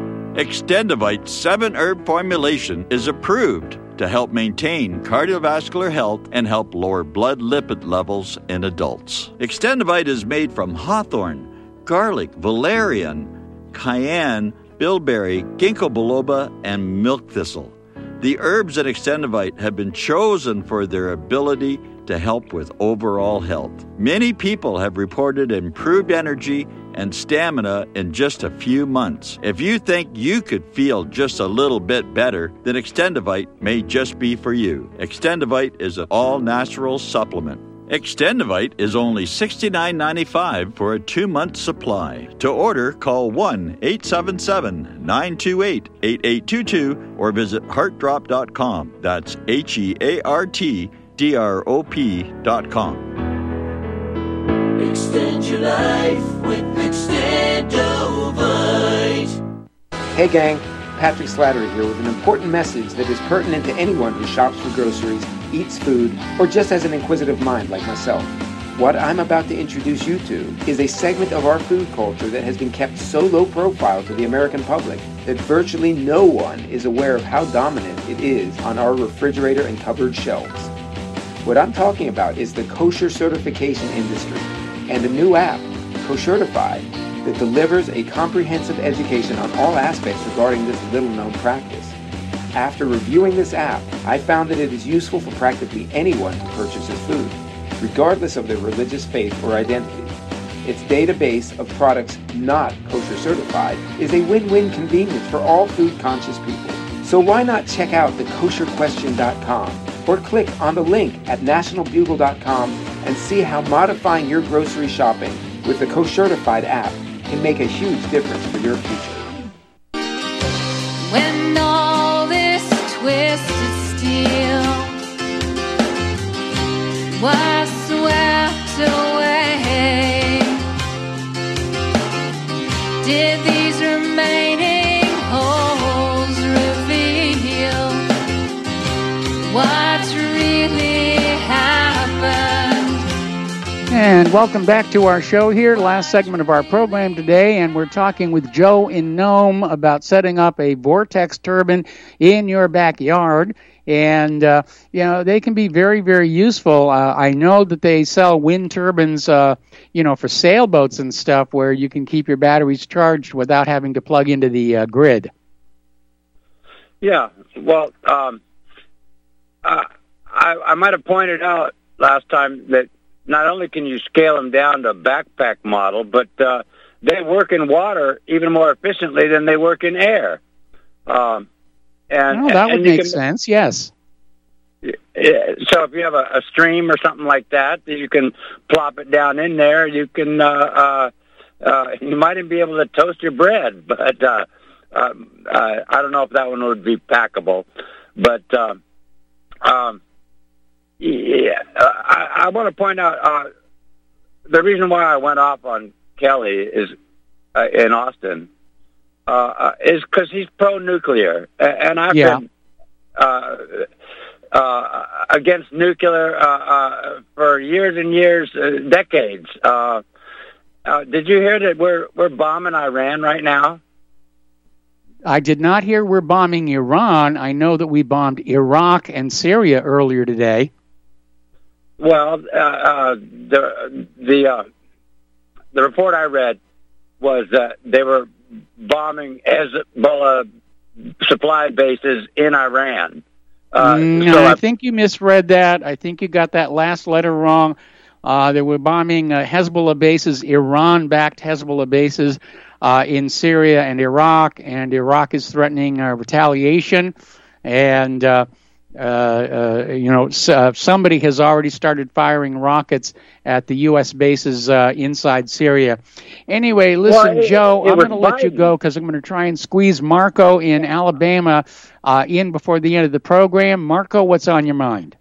Extendivite seven herb formulation is approved to help maintain cardiovascular health and help lower blood lipid levels in adults. Extendivite is made from hawthorn, garlic, valerian, cayenne, bilberry, ginkgo biloba, and milk thistle. The herbs in Extendivite have been chosen for their ability to help with overall health. Many people have reported improved energy and stamina in just a few months. If you think you could feel just a little bit better, then Extendivite may just be for you. Extendivite is an all-natural supplement. Extendivite is only sixty-nine ninety-five for a two-month supply. To order, call one eight seven seven, nine two eight, eight eight two two or visit heart drop dot com. That's H E A R T D R O P dot com. Extend your life with Extendovite. Hey gang, Patrick Slattery here with an important message that is pertinent to anyone who shops for groceries, eats food, or just has an inquisitive mind like myself. What I'm about to introduce you to is a segment of our food culture that has been kept so low profile to the American public that virtually no one is aware of how dominant it is on our refrigerator and cupboard shelves. What I'm talking about is the kosher certification industry and a new app, Koshertified, that delivers a comprehensive education on all aspects regarding this little-known practice. After reviewing this app, I found that it is useful for practically anyone who purchases food, regardless of their religious faith or identity. Its database of products not kosher certified is a win-win convenience for all food-conscious people. So why not check out the kosher question dot com or click on the link at national bugle dot com and see how modifying your grocery shopping with the Koshertified app can make a huge difference for your future. When all this twisted steel was swept away, did these remaining holes reveal what really happened? And welcome back to our show here, last segment of our program today, and we're talking with Joe in Nome about setting up a Vortex turbine in your backyard. And, uh, you know, they can be very, very useful. Uh, I know that they sell wind turbines, uh, you know, for sailboats and stuff where you can keep your batteries charged without having to plug into the uh, grid. Yeah, well, um, uh, I, I might have pointed out last time that not only can you scale them down to a backpack model, but uh, they work in water even more efficiently than they work in air. Um, and Oh, that would and you make can- sense, yes. Yeah, so if you have a, a stream or something like that, you can plop it down in there. You can, uh, uh, uh, you might even be able to toast your bread, but uh, uh, uh, I don't know if that one would be packable. But uh, um, yeah, uh, I, I want to point out uh, the reason why I went off on Kelly is uh, in Austin uh, uh, is because he's pro-nuclear, A- and I've Yeah. been. Uh, Uh, against nuclear uh, uh, for years and years, uh, decades. Uh, uh, did you hear that we're we're bombing Iran right now? I did not hear we're bombing Iran. I know that we bombed Iraq and Syria earlier today. Well, uh, uh, the the uh, the report I read was that they were bombing Hezbollah supply bases in Iran. Uh, no, so I I- think you misread that. I think you got that last letter wrong. Uh, they were bombing uh, Hezbollah bases, Iran-backed Hezbollah bases uh, in Syria and Iraq, and Iraq is threatening uh, retaliation. And uh, uh, uh, you know, s- uh, somebody has already started firing rockets at the U S bases uh, inside Syria. Anyway, listen, Well, it- Joe, it I'm was going to let you Biden. go because I'm going to try and squeeze Marco in Alabama uh, in before the end of the program. Marco, what's on your mind?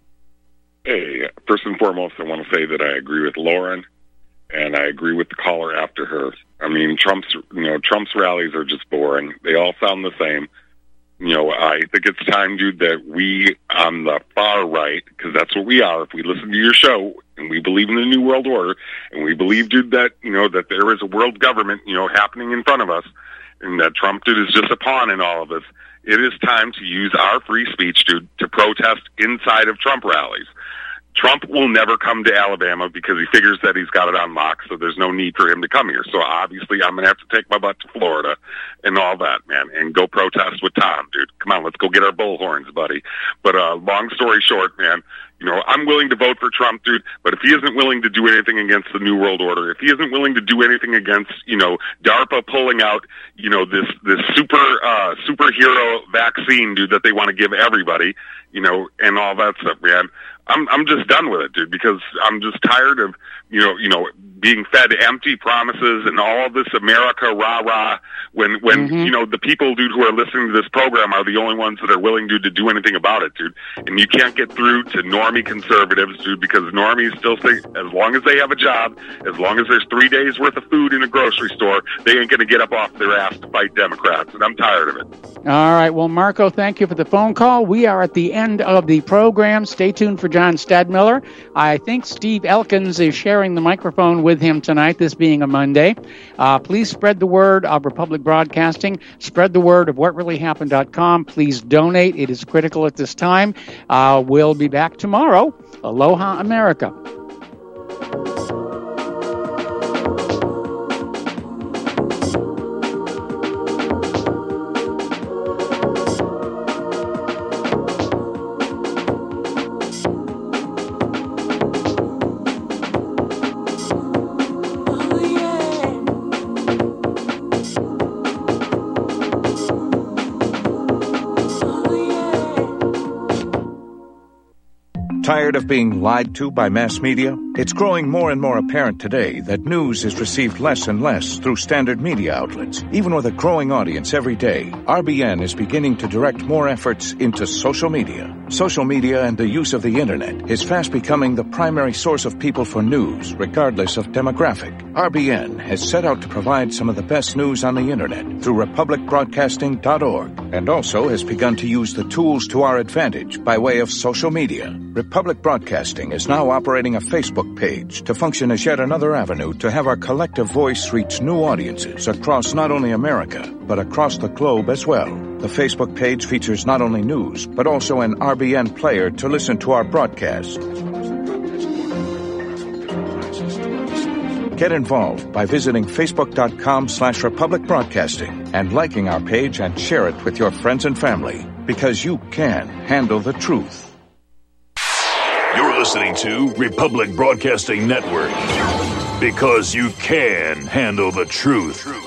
Hey, first and foremost, I want to say that I agree with Lauren, and I agree with the caller after her. I mean, Trump's, you know, Trump's rallies are just boring. They all sound the same. You know, I think it's time, dude, that we on the far right, because that's what we are. If we listen to your show and we believe in the New World Order, and we believe, dude, that you know that there is a world government, you know, happening in front of us, and that Trump, dude, is just a pawn in all of this. It is time to use our free speech, dude, to protest inside of Trump rallies. Trump will never come to Alabama because he figures that he's got it on lock, so there's no need for him to come here. So obviously I'm going to have to take my butt to Florida and all that, man, and go protest with Tom, dude. Come on, let's go get our bullhorns, buddy. But uh, long story short, man, you know, I'm willing to vote for Trump, dude, but if he isn't willing to do anything against the New World Order, if he isn't willing to do anything against, you know, DARPA pulling out, you know, this, this super, uh, superhero vaccine, dude, that they want to give everybody, you know, and all that stuff, man, I'm, I'm just done with it, dude, because I'm just tired of, you know, you know, being fed empty promises and all this America rah rah when, when, Mm-hmm. you know, the people, dude, who are listening to this program are the only ones that are willing, dude, to do anything about it, dude. And you can't get through to normie conservatives, dude, because normies still say as long as they have a job, as long as there's three days worth of food in a grocery store, they ain't going to get up off their ass to fight Democrats. And I'm tired of it. All right. Well, Marco, thank you for the phone call. We are at the end of the program. Stay tuned for John Stadmiller. I think Steve Elkins is sharing the microphone with him tonight, this being a Monday. Uh, please spread the word of Republic Broadcasting. Spread the word of what really happened dot com. Please donate. It is critical at this time. Uh, we'll be back tomorrow. Aloha, America. Tired of being lied to by mass media? It's growing more and more apparent today that news is received less and less through standard media outlets. Even with a growing audience every day, R B N is beginning to direct more efforts into social media. Social media and the use of the internet is fast becoming the primary source of people for news, regardless of demographic. R B N has set out to provide some of the best news on the internet through republic broadcasting dot org, and also has begun to use the tools to our advantage by way of social media. Republic Broadcasting is now operating a Facebook page to function as yet another avenue to have our collective voice reach new audiences across not only America, but across the globe as well. The Facebook page features not only news, but also an R B N player to listen to our broadcast. Get involved by visiting facebook.com slash Republic Broadcasting and liking our page and share it with your friends and family, because you can handle the truth. You're listening to Republic Broadcasting Network, because you can handle the truth.